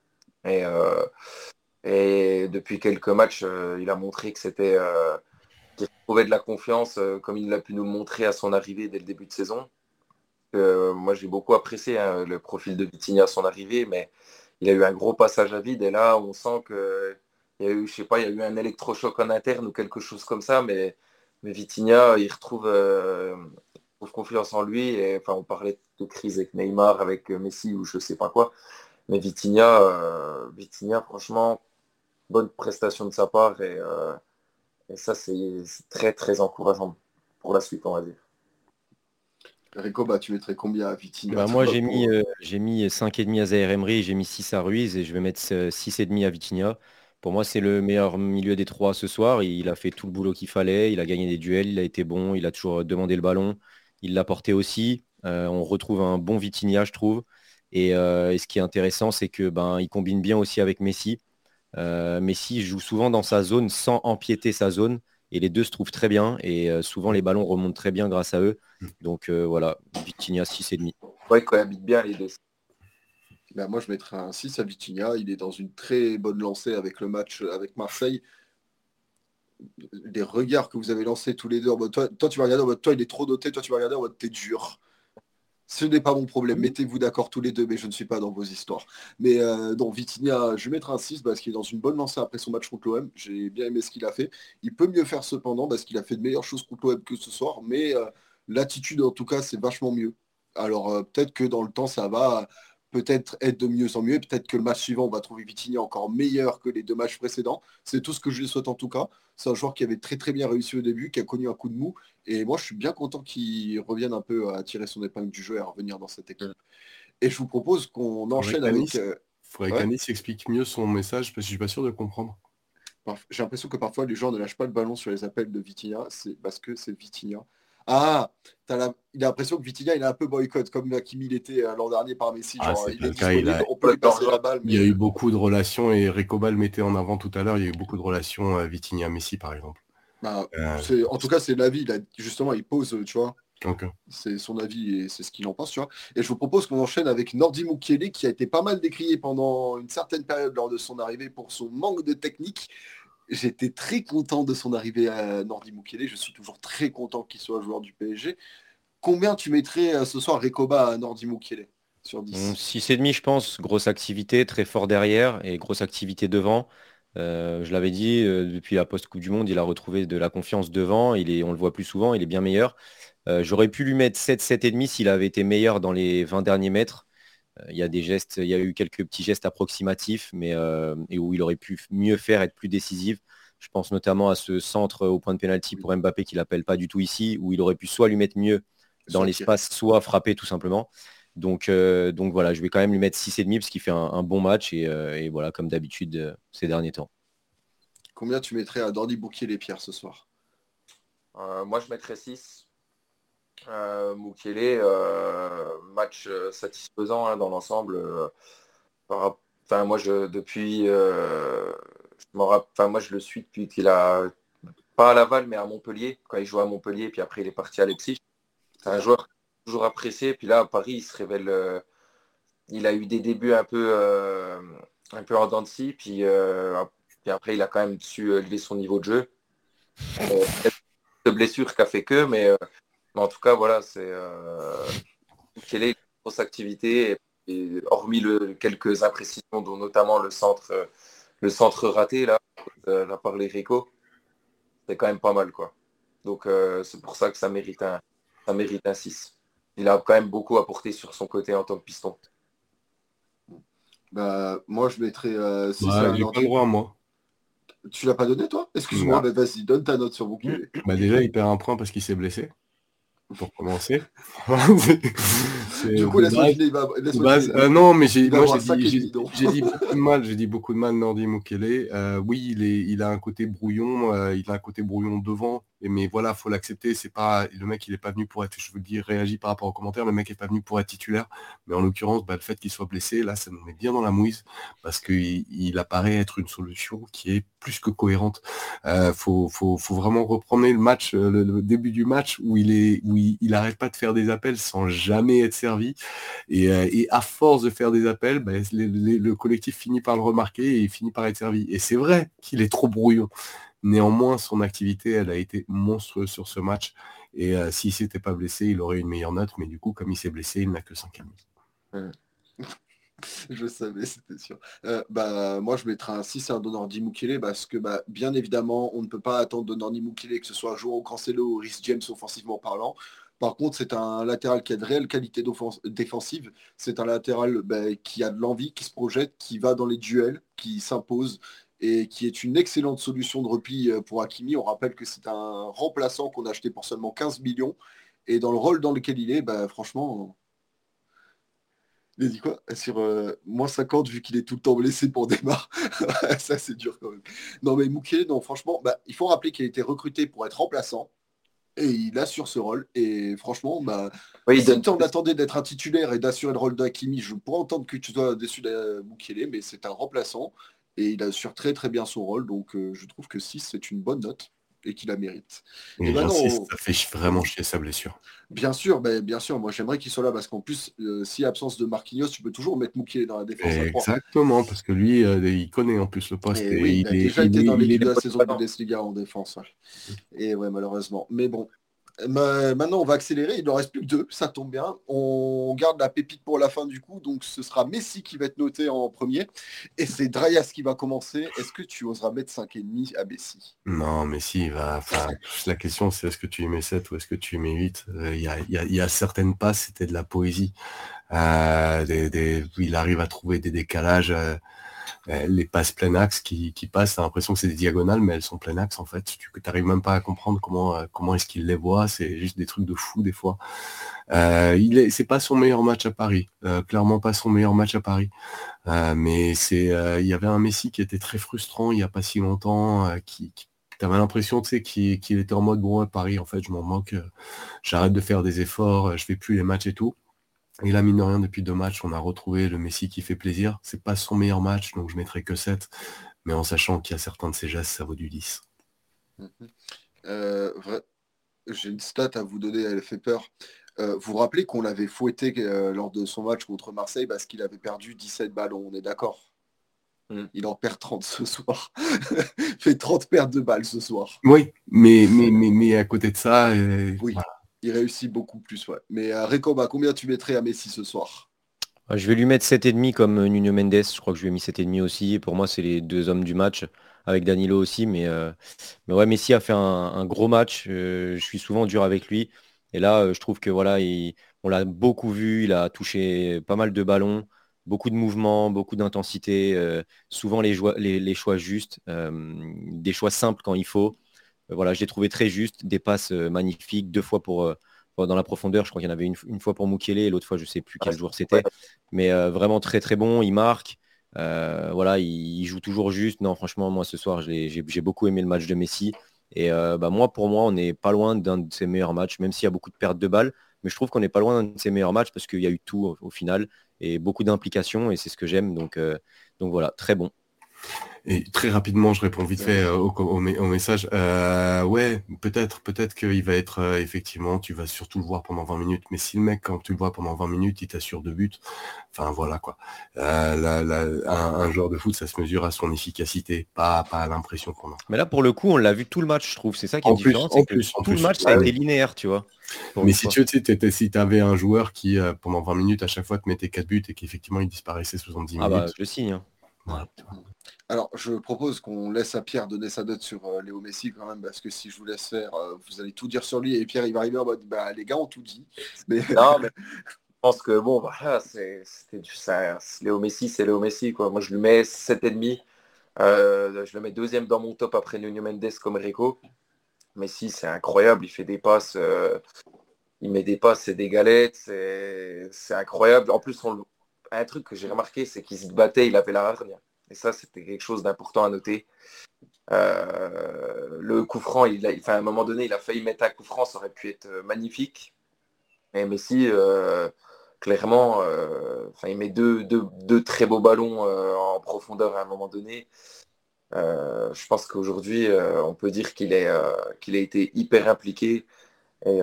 Et depuis quelques matchs, il a montré que qu'il retrouvait de la confiance, comme il a pu nous le montrer à son arrivée dès le début de saison. Moi, j'ai beaucoup apprécié le profil de Vitinha à son arrivée, mais il a eu un gros passage à vide. Et là, on sent qu'il y a eu, je sais pas, il y a eu un électrochoc en interne ou quelque chose comme ça. Mais Vitinha, il retrouve confiance en lui. Et, enfin, on parlait de crise avec Neymar, avec Messi ou je sais pas quoi. Mais Vitinha, franchement, bonne prestation de sa part. Et ça, c'est très, très encourageant pour la suite, on va dire. Rico, bah, tu mettrais combien à Vitinha? Moi, j'ai mis 5,5 à Zaïre Emery, j'ai mis 6 à Ruiz et je vais mettre 6,5 à Vitinha. Pour moi, c'est le meilleur milieu des trois ce soir. Il a fait tout le boulot qu'il fallait. Il a gagné des duels, il a été bon, il a toujours demandé le ballon. Il l'a porté aussi. On retrouve un bon Vitinha, je trouve. Et ce qui est intéressant, c'est que il combine bien aussi avec Messi. Messi joue souvent dans sa zone sans empiéter sa zone. Et les deux se trouvent très bien. Et souvent, les ballons remontent très bien grâce à eux. Donc voilà, Vitinha 6,5. Ouais, il cohabite bien les deux. Bah, moi, je mettrais un 6 à Vitinha. Il est dans une très bonne lancée avec le match avec Marseille. Les regards que vous avez lancés tous les deux, en mode, toi, tu vas regarder en mode, toi, il est trop doté, toi, tu vas regarder en mode, t'es dur. Ce n'est pas mon problème. Mettez-vous d'accord tous les deux, mais je ne suis pas dans vos histoires. Mais donc, Vitinha, je vais mettre un 6 parce qu'il est dans une bonne lancée après son match contre l'OM. J'ai bien aimé ce qu'il a fait. Il peut mieux faire cependant parce qu'il a fait de meilleures choses contre l'OM que ce soir. Mais l'attitude, en tout cas, c'est vachement mieux. Alors, peut-être que dans le temps, ça va peut-être être de mieux en mieux. Peut-être que le match suivant, on va trouver Vitinha encore meilleur que les 2 matchs précédents. C'est tout ce que je lui souhaite en tout cas. C'est un joueur qui avait très très bien réussi au début, qui a connu un coup de mou. Et moi, je suis bien content qu'il revienne un peu à tirer son épingle du jeu et à revenir dans cette équipe. Et je vous propose qu'on enchaîne avec... Faudrait qu'Anis explique mieux son message parce que je suis pas sûr de comprendre. J'ai l'impression que parfois les gens ne lâchent pas le ballon sur les appels de Vitinha, c'est parce que c'est Vitinha. Ah, il a l'impression que Vitinha il a un peu boycott, comme Hakimi l'était l'an dernier par Messi. Ah, Genre, c'est il pas est le cas. Il disponible, a, on peut lui passer la balle, il y a mais eu beaucoup de relations et Recoba le mettait en avant tout à l'heure. Il y a eu beaucoup de relations Vitinha-Messi, par exemple. en tout cas, c'est l'avis. Justement, il pose, tu vois, Donc, c'est son avis et c'est ce qu'il en pense, tu vois. Et je vous propose qu'on enchaîne avec Nordi Mukiele, qui a été pas mal décrié pendant une certaine période lors de son arrivée pour son manque de technique. J'étais très content de son arrivée à Nordi Mukiele. Je suis toujours très content qu'il soit joueur du PSG. Combien tu mettrais ce soir Recoba à Nordi Mukiele sur 10? 6,5, je pense. Grosse activité, très fort derrière et grosse activité devant. Je l'avais dit, depuis la post-Coupe du Monde, il a retrouvé de la confiance devant. On le voit plus souvent, il est bien meilleur. J'aurais pu lui mettre 7, 7,5 s'il avait été meilleur dans les 20 derniers mètres. Il y a des gestes, il y a eu quelques petits gestes approximatifs, et où il aurait pu mieux faire, être plus décisif. Je pense notamment à ce centre au point de pénalty pour Mbappé qu'il n'appelle pas du tout ici, où il aurait pu soit lui mettre mieux dans l'espace, soit frapper tout simplement. Donc voilà, je vais quand même lui mettre 6,5 parce qu'il fait un bon match et voilà, comme d'habitude ces derniers temps. Combien tu mettrais à Nordi Mukiele, Pierre, ce soir? Moi, je mettrais 6. Mukiele, match satisfaisant dans l'ensemble. Moi, moi, je le suis depuis qu'il a, pas à Laval, mais à Montpellier, quand il jouait à Montpellier, puis après, il est parti à Leipzig. C'est un joueur toujours apprécié. Puis là, à Paris, il se révèle. Il a eu des débuts un peu en dents de scie, puis après, il a quand même su élever son niveau de jeu. De blessure qu'a fait que, mais en tout cas, voilà, c'est quelle est une grosse activité, et hormis quelques imprécisions, dont notamment le centre raté, là, la part les Rico, c'est quand même pas mal, quoi. Donc, c'est pour ça que ça mérite un 6. Il a quand même beaucoup apporté sur son côté en tant que piston. Moi, je mettrais 6 à j'ai pas le Nordi. droit, moi. Tu l'as pas donné, toi? Excuse-moi, mais vas-y, donne ta note sur Mukiele. Déjà, il perd un point parce qu'il s'est blessé. Pour commencer. Du coup, laisse-moi deviner. Non, mais j'ai avoir dit beaucoup de mal Nordi Mukiele. Oui, il a un côté brouillon, devant, mais voilà, faut l'accepter. C'est pas le mec, il est pas venu pour être, je vous le dis, réagis par rapport aux commentaires, le mec est pas venu pour être titulaire, mais en l'occurrence, le fait qu'il soit blessé, là, ça nous met bien dans la mouise parce qu'il apparaît être une solution qui est plus que cohérente. Faut vraiment reprendre le match, le début du match où il arrête pas de faire des appels sans jamais être servi. Et à force de faire des appels, le collectif finit par le remarquer et il finit par être servi. Et c'est vrai qu'il est trop brouillon. Néanmoins, son activité, elle a été monstrueuse sur ce match. Et s'il ne s'était pas blessé, il aurait une meilleure note. Mais du coup, comme il s'est blessé, il n'a que 5,5. Je savais, c'était sûr. Moi, je mettrais un 6 à un Nordi Mukiele parce que, bien évidemment, on ne peut pas attendre de Nordi Mukiele que ce soit João Cancelo ou Reece James offensivement parlant. Par contre, c'est un latéral qui a de réelles qualités défensives. C'est un latéral qui a de l'envie, qui se projette, qui va dans les duels, qui s'impose et qui est une excellente solution de repli pour Hakimi. On rappelle que c'est un remplaçant qu'on a acheté pour seulement 15 millions. Et dans le rôle dans lequel il est, franchement... Il a dit quoi? Sur moins 50 vu qu'il est tout le temps blessé pour démarrer. Ça c'est dur quand même. Non mais Mukiele, non franchement, il faut rappeler qu'il a été recruté pour être remplaçant et il assure ce rôle. Et franchement, Oui, si tu en attendais d'être un titulaire et d'assurer le rôle d'Hakimi, je pourrais entendre que tu sois déçu de Mukiele, mais c'est un remplaçant et il assure très très bien son rôle. Donc je trouve que 6 c'est une bonne note et qu'il la mérite. Et j'insiste, ça fait vraiment chier sa blessure. Bien sûr, moi j'aimerais qu'il soit là parce qu'en plus, si absence de Marquinhos, tu peux toujours mettre Mukiele dans la défense. Exactement, parce que lui, il connaît en plus le poste. Et oui, il a déjà été dans l'équipe de la saison de Bundesliga en défense. Ouais. Et ouais, malheureusement. Mais bon, maintenant on va accélérer, il ne reste plus que 2, ça tombe bien. On garde la pépite pour la fin du coup, donc ce sera Messi qui va être noté en premier. Et c'est Dreyas qui va commencer. Est-ce que tu oseras mettre 5,5 à Messi? Non, Messi, la question c'est est-ce que tu y mets 7 ou est-ce que tu y mets 8? Il y a certaines passes, c'était de la poésie. Il arrive à trouver des décalages. les passes plein axe qui passent, t'as l'impression que c'est des diagonales, mais elles sont plein axe en fait. Tu n'arrives même pas à comprendre comment est-ce qu'il les voit. C'est juste des trucs de fou des fois. C'est pas son meilleur match à Paris, clairement pas son meilleur match à Paris. Mais il y avait un Messi qui était très frustrant il y a pas si longtemps, t'avais l'impression, tu sais, qu'il était en mode bon à Paris, en fait, je m'en moque, j'arrête de faire des efforts, je fais plus les matchs et tout. Et là, mine de rien, depuis 2 matchs, on a retrouvé le Messi qui fait plaisir. C'est pas son meilleur match, donc je mettrai que 7. Mais en sachant qu'il y a certains de ses gestes, ça vaut du 10. J'ai une stat à vous donner, elle fait peur. Vous vous rappelez qu'on l'avait fouetté lors de son match contre Marseille parce qu'il avait perdu 17 ballons, on est d'accord? Il en perd 30 ce soir. Il fait 30 pertes de balles ce soir. Oui, mais à côté de ça... oui, voilà. Il réussit beaucoup plus. Ouais. Mais Recoba, combien tu mettrais à Messi ce soir? Je vais lui mettre 7,5 comme Nuno Mendes. Je crois que je lui ai mis 7,5 aussi. Pour moi, c'est les 2 hommes du match, avec Danilo aussi. Mais ouais, Messi a fait un gros match. Je suis souvent dur avec lui. Et là, je trouve que voilà, on l'a beaucoup vu. Il a touché pas mal de ballons, beaucoup de mouvements, beaucoup d'intensité. Souvent les choix justes, des choix simples quand il faut. Voilà, je l'ai trouvé très juste, des passes magnifiques, 2 fois dans la profondeur. Je crois qu'il y en avait une fois pour Mukiele et l'autre fois, je ne sais plus quel jour c'était. Mais vraiment très très bon, il marque. Voilà, il joue toujours juste. Non, franchement, moi ce soir, j'ai beaucoup aimé le match de Messi. Et pour moi, on n'est pas loin d'un de ses meilleurs matchs, même s'il y a beaucoup de pertes de balles. Mais je trouve qu'on n'est pas loin d'un de ses meilleurs matchs parce qu'il y a eu tout au final et beaucoup d'implications et c'est ce que j'aime. Donc voilà, très bon. Et très rapidement, je réponds vite fait au message. Ouais, peut-être qu'il va être, effectivement, tu vas surtout le voir pendant 20 minutes. Mais si le mec, quand tu le vois pendant 20 minutes, il t'assure 2 buts, enfin voilà quoi. Un joueur de foot, ça se mesure à son efficacité, pas à l'impression qu'on a. Mais là, pour le coup, on l'a vu tout le match, je trouve. C'est ça qui est différent. Tout le match, ça a été linéaire, tu vois. Mais si tu avais un joueur qui, pendant 20 minutes, à chaque fois, te mettait 4 buts et qu'effectivement, il disparaissait 70 minutes. Ah bah, je le signe. Hein. Voilà. Alors, je propose qu'on laisse à Pierre donner sa note sur Léo Messi quand même, parce que si je vous laisse faire, vous allez tout dire sur lui, et Pierre, il va arriver en mode, bah les gars ont tout dit. Mais... Non, mais je pense que, bon, voilà, Léo Messi, c'est Léo Messi, quoi. Moi, je lui mets 7,5. Je le mets 2e dans mon top après Nuno Mendes comme Rico. Messi, c'est incroyable, il fait des passes, il met des passes et des galettes, c'est incroyable. En plus, un truc que j'ai remarqué, c'est qu'il se battait, il avait la hargne. Et ça, c'était quelque chose d'important à noter. Le coup franc, à un moment donné, il a failli mettre un coup franc, ça aurait pu être magnifique. Mais Messi, clairement, il met deux très beaux ballons en profondeur à un moment donné. Je pense qu'aujourd'hui, on peut dire qu'il a été hyper impliqué. Et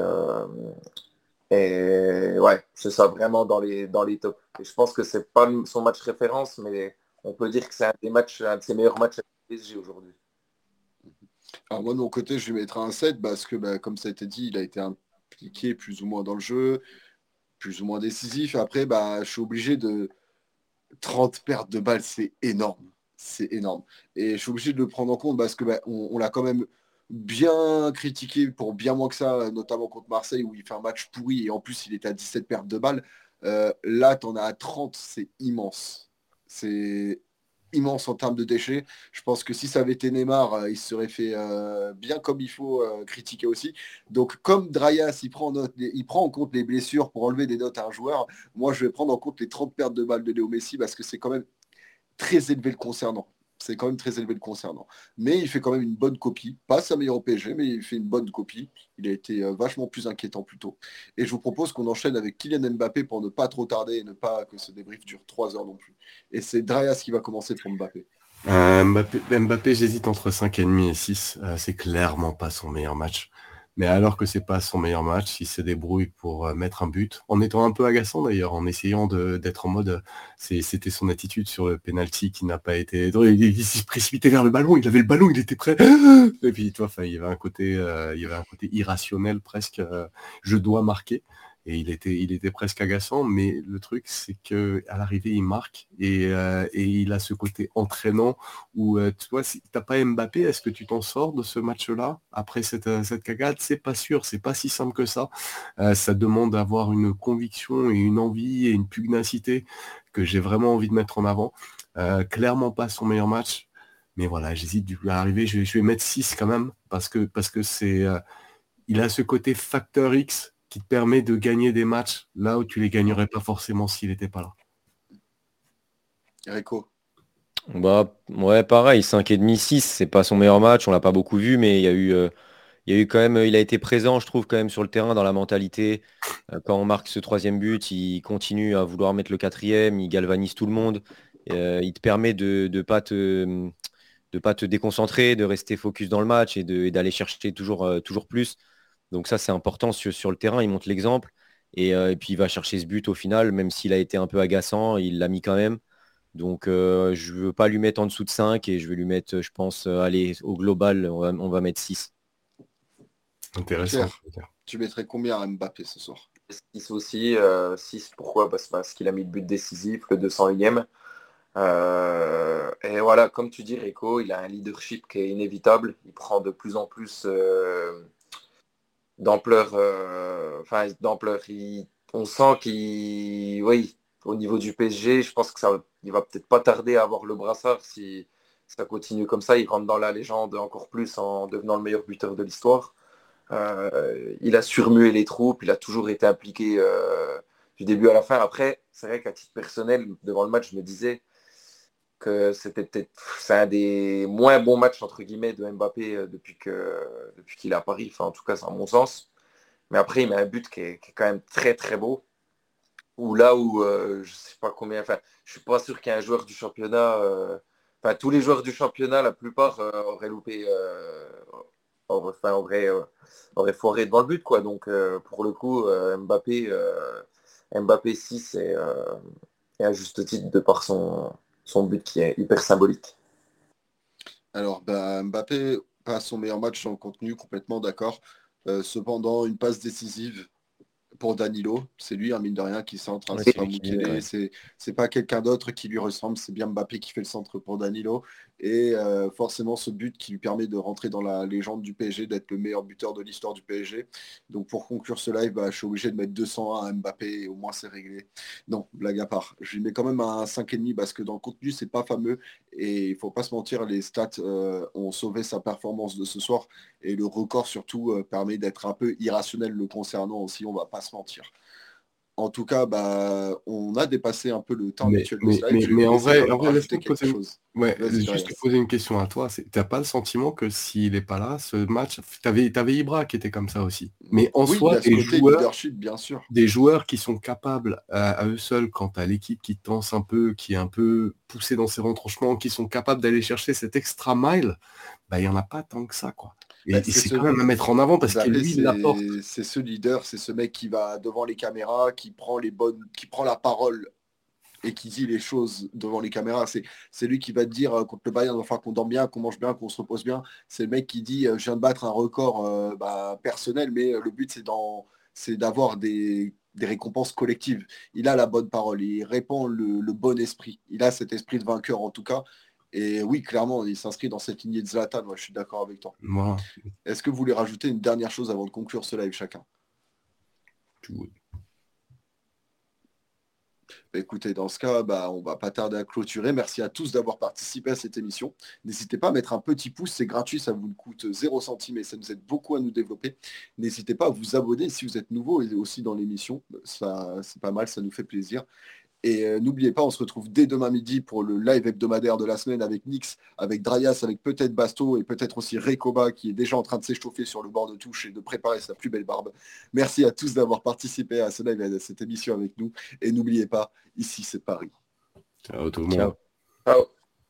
ouais, c'est ça, vraiment dans les tops. Et je pense que c'est pas son match référence, mais on peut dire que c'est un de ses meilleurs matchs à PSG aujourd'hui. Alors moi, de mon côté, je lui mettrai un 7 parce que, comme ça a été dit, il a été impliqué plus ou moins dans le jeu, plus ou moins décisif. Après, je suis obligé de 30 pertes de balles, c'est énorme. C'est énorme. Et je suis obligé de le prendre en compte parce que on l'a quand même bien critiqué pour bien moins que ça, notamment contre Marseille où il fait un match pourri et en plus il était à 17 pertes de balles. Là, tu en as à 30, c'est immense. C'est immense en termes de déchets. Je pense que si ça avait été Neymar, il se serait fait bien comme il faut critiquer aussi. Donc comme Drayas, il prend en compte les blessures pour enlever des notes à un joueur, moi je vais prendre en compte les 30 pertes de balles de Léo Messi parce que c'est quand même très élevé le concernant. C'est quand même très élevé le concernant. Mais il fait quand même une bonne copie. Pas sa meilleure au PSG, mais il fait une bonne copie. Il a été vachement plus inquiétant plus tôt. Et je vous propose qu'on enchaîne avec Kylian Mbappé pour ne pas trop tarder et ne pas que ce débrief dure 3 heures non plus. Et c'est Drayas qui va commencer pour Mbappé. Mbappé, j'hésite entre 5,5 et 6. C'est clairement pas son meilleur match. Mais alors que c'est pas son meilleur match, il se débrouille pour mettre un but, en étant un peu agaçant d'ailleurs, en essayant d'être en mode, c'était son attitude sur le penalty qui n'a pas été, il s'est précipité vers le ballon, il avait le ballon, il était prêt, et puis tu vois, il y avait un côté irrationnel presque, je dois marquer. Et il était presque agaçant, mais le truc, c'est que à l'arrivée, il marque et il a ce côté entraînant où, tu vois, si t'as pas Mbappé, est-ce que tu t'en sors de ce match-là après cette cagade? C'est pas sûr, c'est pas si simple que ça. Ça demande d'avoir une conviction et une envie et une pugnacité que j'ai vraiment envie de mettre en avant. Clairement pas son meilleur match. Mais voilà, j'hésite du coup à arriver. Je vais mettre 6 quand même, parce que c'est, il a ce côté facteur X qui te permet de gagner des matchs là où tu les gagnerais pas forcément s'il n'était pas là. Rico. Bah ouais, pareil, 5,5, 6, c'est pas son meilleur match, on l'a pas beaucoup vu, mais il y a eu quand même, il a été présent, je trouve, quand même sur le terrain, dans la mentalité. Quand on marque ce troisième but, il continue à vouloir mettre le quatrième, il galvanise tout le monde. Il te permet de pas te déconcentrer, de rester focus dans le match et d'aller chercher toujours plus. Donc ça, c'est important sur le terrain, il montre l'exemple. Et puis il va chercher ce but au final, même s'il a été un peu agaçant, il l'a mis quand même. Donc je ne veux pas lui mettre en dessous de 5 et je vais lui mettre, je pense, allez, au global, on va mettre 6. Intéressant. Pierre, tu mettrais combien à Mbappé ce soir? 6 aussi. 6, pourquoi? Parce qu'il a mis le but décisif, le 201e. Et voilà, comme tu dis, Rico, il a un leadership qui est inévitable. Il prend de plus en plus d'ampleur. D'ampleur. On sent qu'il, oui, au niveau du PSG, je pense que il va peut-être pas tarder à avoir le brassard si ça continue comme ça. Il rentre dans la légende encore plus en devenant le meilleur buteur de l'histoire. Il a surmué les troupes, il a toujours été impliqué du début à la fin. Après, c'est vrai qu'à titre personnel, devant le match, je me disais que c'est un des moins bons matchs entre guillemets de Mbappé depuis qu'il est à Paris. Enfin, en tout cas, c'est à mon sens. Mais après, il met un but qui est quand même très très beau. Ou là où je sais pas combien. Enfin, je suis pas sûr qu'il y ait un joueur du championnat. Enfin, tous les joueurs du championnat, la plupart auraient loupé. Aurait foiré devant le but, quoi. Donc, pour le coup, Mbappé 6 et à juste titre de par son but qui est hyper symbolique. Alors, bah, Mbappé, pas son meilleur match dans le contenu, complètement d'accord. Cependant, une passe décisive pour Danilo. C'est lui, mine de rien, qui centre. Ouais, C'est c'est pas lui qui met, Mukele, ouais. c'est pas quelqu'un d'autre qui lui ressemble. C'est bien Mbappé qui fait le centre pour Danilo. Et forcément, ce but qui lui permet de rentrer dans la légende du PSG, d'être le meilleur buteur de l'histoire du PSG. Donc pour conclure ce live, bah, je suis obligé de mettre 201 à Mbappé et au moins c'est réglé. Non, blague à part. Je lui mets quand même un 5,5 parce que dans le contenu, c'est pas fameux. Et il faut pas se mentir, les stats ont sauvé sa performance de ce soir. Et le record surtout permet d'être un peu irrationnel le concernant aussi, on va pas se mentir. En tout cas, bah, on a dépassé un peu le temps Mais, habituel de mais, ce live. mais, Je vais mais vous laisser quand en même vrai, rajouter laisse-moi te quelque poser chose. ouais, Vas-y, juste te Darius. poser une question à toi. T'as pas le sentiment que s'il n'est pas là, ce match, t'avais Ibra qui était comme ça aussi. Mais en Oui, il y soi, a ce côté leadership, bien sûr. des joueurs qui sont capables à eux seuls, quand tu as l'équipe qui tense un peu, qui est un peu poussée dans ses retranchements, qui sont capables d'aller chercher cet extra mile, bah, il n'y en a pas tant que ça, quoi. Bah, Et c'est quand même à mettre en avant parce que Mbappé, lui, il l'apporte. c'est ce leader, c'est ce mec qui va devant les caméras, qui prend la parole et qui dit les choses devant les caméras. C'est lui qui va te dire contre le Bayern, enfin qu'on dort bien, qu'on mange bien, qu'on se repose bien. C'est le mec qui dit je viens de battre un record personnel, mais le but c'est d'avoir des récompenses collectives. Il a la bonne parole, il répand le bon esprit. Il a cet esprit de vainqueur en tout cas. Et oui, clairement, il s'inscrit dans cette lignée de Zlatan. Moi, je suis d'accord avec toi. Voilà. Est-ce que vous voulez rajouter une dernière chose avant de conclure ce live chacun? Bah, écoutez, dans ce cas, bah, on va pas tarder à clôturer. Merci à tous d'avoir participé à cette émission. N'hésitez pas à mettre un petit pouce, c'est gratuit, ça vous coûte 0 centime et ça nous aide beaucoup à nous développer. N'hésitez pas à vous abonner si vous êtes nouveau et aussi dans l'émission. Ça, c'est pas mal, ça nous fait plaisir. Et n'oubliez pas, on se retrouve dès demain midi pour le live hebdomadaire de la semaine avec Nix, avec Drayas, avec peut-être Basto et peut-être aussi Rekoba qui est déjà en train de s'échauffer sur le bord de touche et de préparer sa plus belle barbe. Merci à tous d'avoir participé à ce live et à cette émission avec nous. Et n'oubliez pas, ici c'est Paris. Ciao tout le monde. Ciao. Ciao.